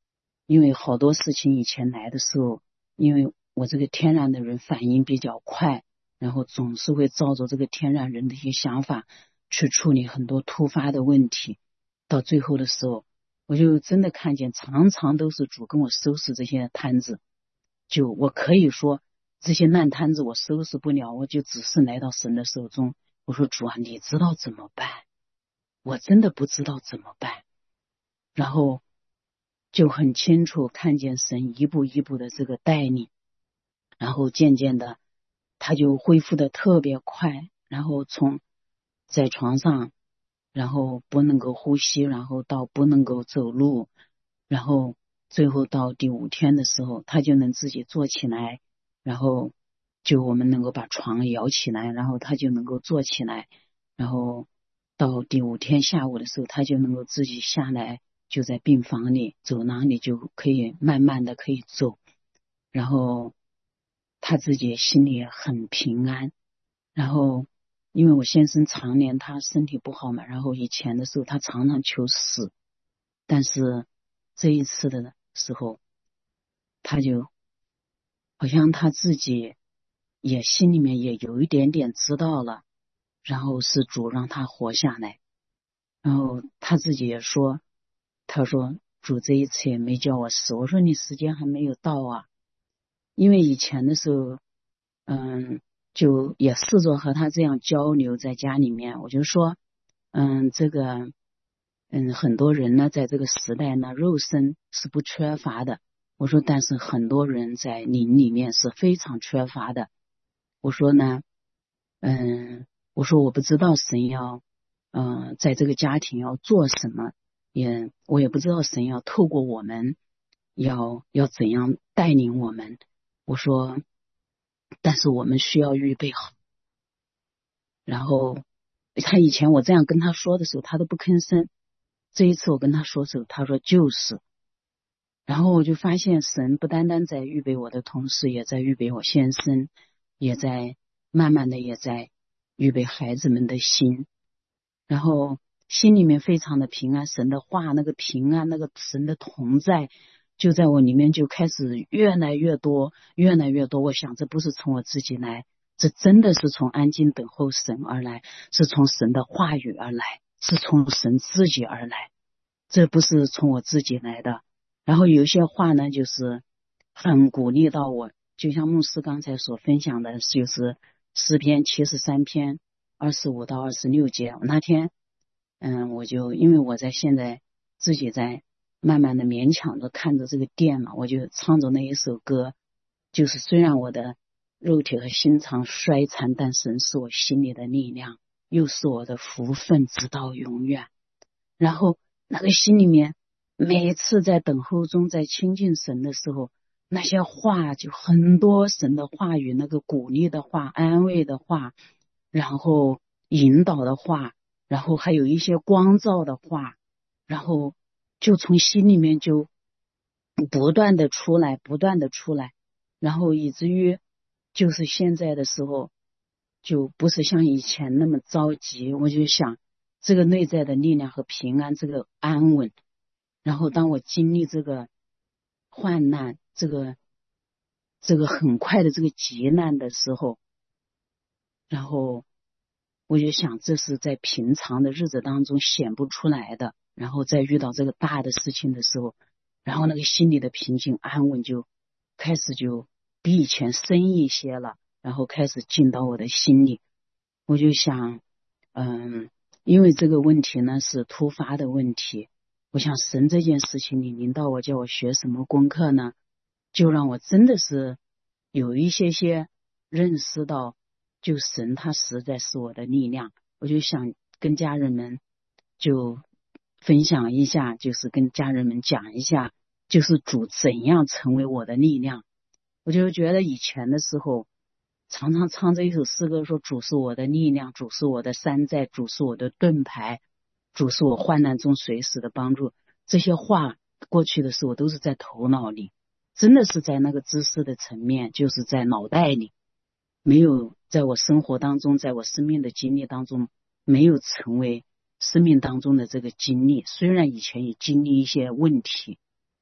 因为好多事情以前来的时候，因为我这个天然的人反应比较快，然后总是会照着这个天然人的一些想法去处理很多突发的问题，到最后的时候，我就真的看见常常都是主跟我收拾这些摊子，就我可以说这些烂摊子我收拾不了，我就只是来到神的手中，我说主啊，你知道怎么办？我真的不知道怎么办。然后就很清楚看见神一步一步的这个带领，然后渐渐的他就恢复的特别快，然后从在床上，然后不能够呼吸，然后到不能够走路，然后最后到第五天的时候他就能自己坐起来，然后就我们能够把床摇起来，然后他就能够坐起来，然后到第五天下午的时候他就能够自己下来，就在病房里走廊里就可以慢慢的可以走，然后他自己心里也很平安。然后因为我先生常年他身体不好嘛，然后以前的时候他常常求死，但是这一次的时候他就好像他自己也心里面也有一点点知道了，然后是主让他活下来，然后他自己也说，他说主这一次也没叫我死，我说你时间还没有到啊，因为以前的时候嗯，就也试着和他这样交流，在家里面我就说嗯，这个嗯，很多人呢在这个时代呢肉身是不缺乏的，我说但是很多人在灵里面是非常缺乏的，我说呢嗯，我说我不知道神要嗯、呃，在这个家庭要做什么，也我也不知道神要透过我们要要怎样带领我们，我说但是我们需要预备好。然后他以前我这样跟他说的时候他都不吭声，这一次我跟他说的时候他说就是，然后我就发现神不单单在预备我的同事，也在预备我先生，也在慢慢的也在预备孩子们的心，然后心里面非常的平安，神的话那个平安那个神的同在就在我里面就开始越来越多越来越多，我想这不是从我自己来，这真的是从安静等候神而来，是从神的话语而来，是从神自己而来，这不是从我自己来的。然后有些话呢就是很鼓励到我，就像牧师刚才所分享的，就是诗篇七十三篇二十五到二十六节，我那天嗯，我就因为我在现在自己在慢慢的勉强着看着这个店嘛，我就唱着那一首歌，就是虽然我的肉体和心肠衰残，但神是我心里的力量，又是我的福分直到永远。然后那个心里面每次在等候中在亲近神的时候，那些话就很多神的话语，那个鼓励的话，安慰的话，然后引导的话，然后还有一些光照的话，然后就从心里面就不断的出来不断的出来，然后以至于就是现在的时候就不是像以前那么着急，我就想这个内在的力量和平安，这个安稳，然后当我经历这个患难，这个这个很快的这个急难的时候，然后我就想这是在平常的日子当中显不出来的，然后在遇到这个大的事情的时候，然后那个心里的平静安稳就开始就比以前深一些了，然后开始进到我的心里。我就想嗯，因为这个问题呢是突发的问题，我想神这件事情里领导我叫我学什么功课呢，就让我真的是有一些些认识到就神他实在是我的力量。我就想跟家人们就分享一下，就是跟家人们讲一下就是主怎样成为我的力量。我就觉得以前的时候常常唱这一首诗歌，说主是我的力量，主是我的山寨，主是我的盾牌，主是我患难中随时的帮助，这些话过去的时候都是在头脑里，真的是在那个知识的层面，就是在脑袋里，没有在我生活当中，在我生命的经历当中没有成为生命当中的这个经历。虽然以前也经历一些问题，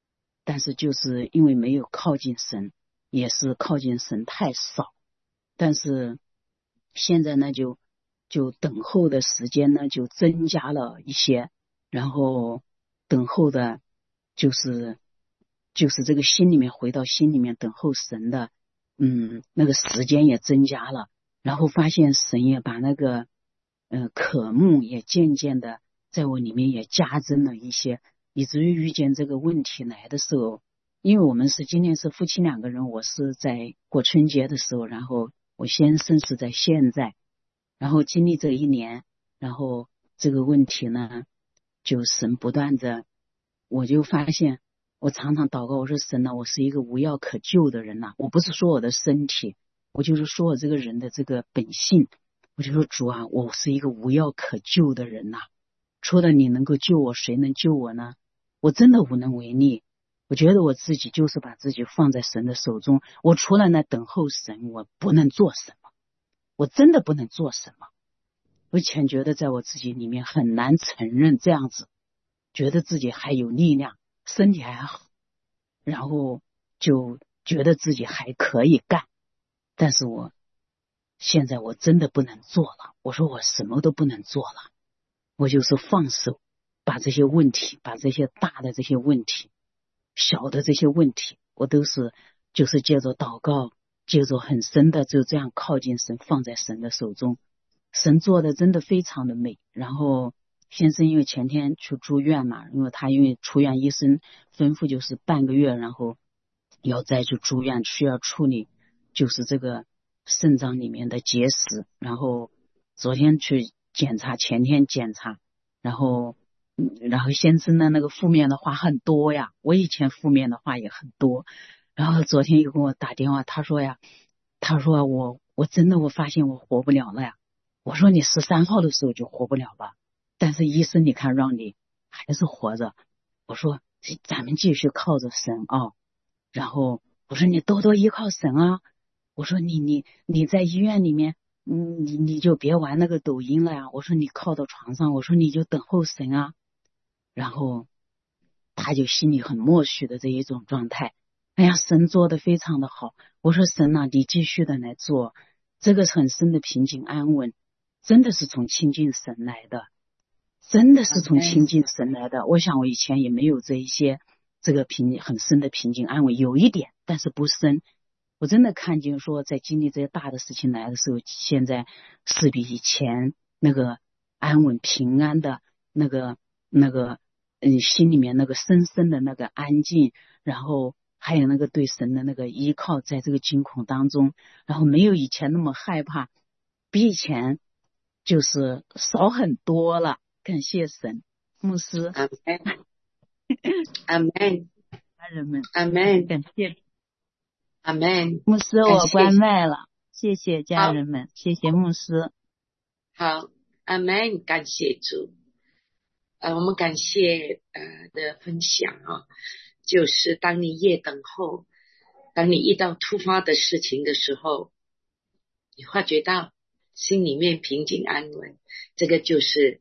但是就是因为没有靠近神，也是靠近神太少。但是现在呢，就就等候的时间呢就增加了一些，然后等候的就是就是这个心里面回到心里面等候神的，嗯，那个时间也增加了，然后发现神也把那个呃渴慕也渐渐的在我里面也加增了一些，以至于遇见这个问题来的时候，因为我们是今天是夫妻两个人，我是在过春节的时候，然后我先生是在现在，然后经历这一年，然后这个问题呢就神不断的，我就发现我常常祷告，我说神呢，我是一个无药可救的人呐，我不是说我的身体，我就是说我这个人的这个本性，我就说主啊，我是一个无药可救的人呐，除了你能够救我，谁能救我呢？我真的无能为力，我觉得我自己就是把自己放在神的手中，我除了那等候神，我不能做什么，我真的不能做什么。我以前觉得在我自己里面很难承认这样子，觉得自己还有力量，身体还好，然后就觉得自己还可以干，但是我现在我真的不能做了，我说我什么都不能做了，我就是放手，把这些问题，把这些大的这些问题，小的这些问题，我都是就是借着祷告，借着很深的就这样靠近神，放在神的手中。神做的真的非常的美。然后先生因为前天去住院嘛，因为他因为出院医生吩咐就是半个月，然后要再去住院，需要处理就是这个肾脏里面的结石，然后昨天去检查，前天检查，然后然后先生的那个负面的话很多呀，我以前负面的话也很多，然后昨天又跟我打电话，他说呀，他说我我真的我发现我活不了了呀。我说你十三号的时候就活不了吧，但是医生你看让你还是活着。我说咱们继续靠着神啊，然后我说你多多依靠神啊，我说你你你在医院里面，嗯，你你就别玩那个抖音了呀，我说你靠到床上，我说你就等候神啊。然后他就心里很默许的这一种状态，哎呀，神做的非常的好，我说神啊，你继续的来做，这个很深的平静安稳真的是从亲近神来的，真的是从亲近神来的。我想我以前也没有这一些这个平很深的平静安稳，有一点但是不深。我真的看见说在经历这些大的事情来的时候，现在是比以前那个安稳平安的那个那个嗯心里面那个深深的那个安静，然后还有那个对神的那个依靠，在这个惊恐当中，然后没有以前那么害怕，比以前就是少很多了。感谢神。牧师阿门，阿门， 家人们， 阿门， 感谢阿门。 牧师，我关麦了，谢谢家好人们，谢谢牧师。 好，阿门，感谢主。呃，我们感谢呃的分享啊，就是当你越等候，当你遇到突发的事情的时候，你发觉到心里面平静安稳，这个就是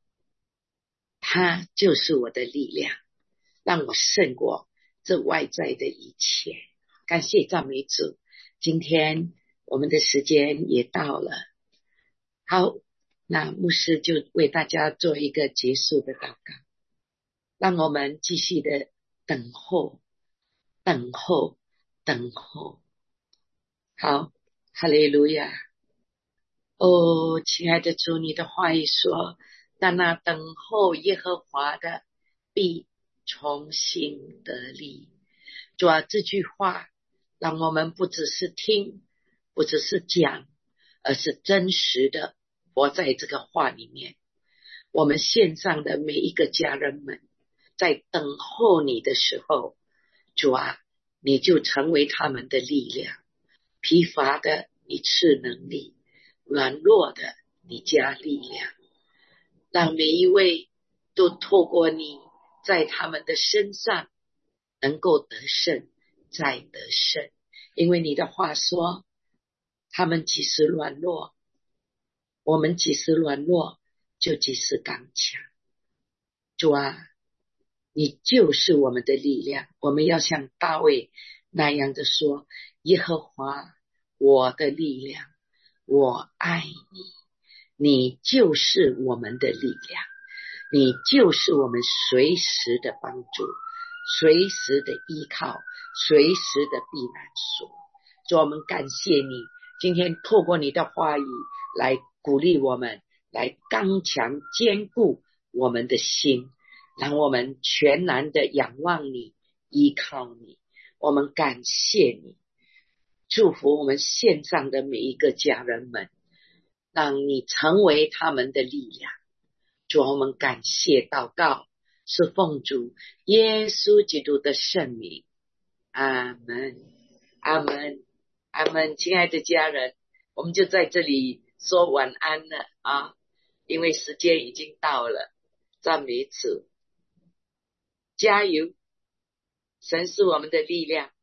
它就是我的力量，让我胜过这外在的一切。感谢赞美主，今天我们的时间也到了，好，那牧师就为大家做一个结束的祷告，让我们继续的等候，等候，等候。好，哈利路亚。哦，亲爱的主，你的话语说，但那等候耶和华的必重新得力。主啊，这句话让我们不只是听，不只是讲，而是真实的活在这个话里面。我们线上的每一个家人们，在等候你的时候，主啊，你就成为他们的力量。疲乏的你赐能力，软弱的你加力量，让每一位都透过你在他们的身上能够得胜，再得胜。因为你的话说，他们即使软弱，我们即使软弱就即使刚强。主啊， 你就是我们的力量。我们要像大卫那样的说，耶和华我的力量，我爱你，你就是我们的力量，你就是我们随时的帮助，随时的依靠，随时的避难所。主，我们感谢你今天透过你的话语来鼓励我们，来刚强坚固我们的心，让我们全然的仰望你，依靠你。我们感谢你，祝福我们线上的每一个家人们，让你成为他们的力量。主，我们感谢祷告是奉主耶稣基督的圣名，阿们，阿们，阿们。亲爱的家人，我们就在这里说晚安了啊，因为时间已经到了。赞美主，加油，神是我们的力量。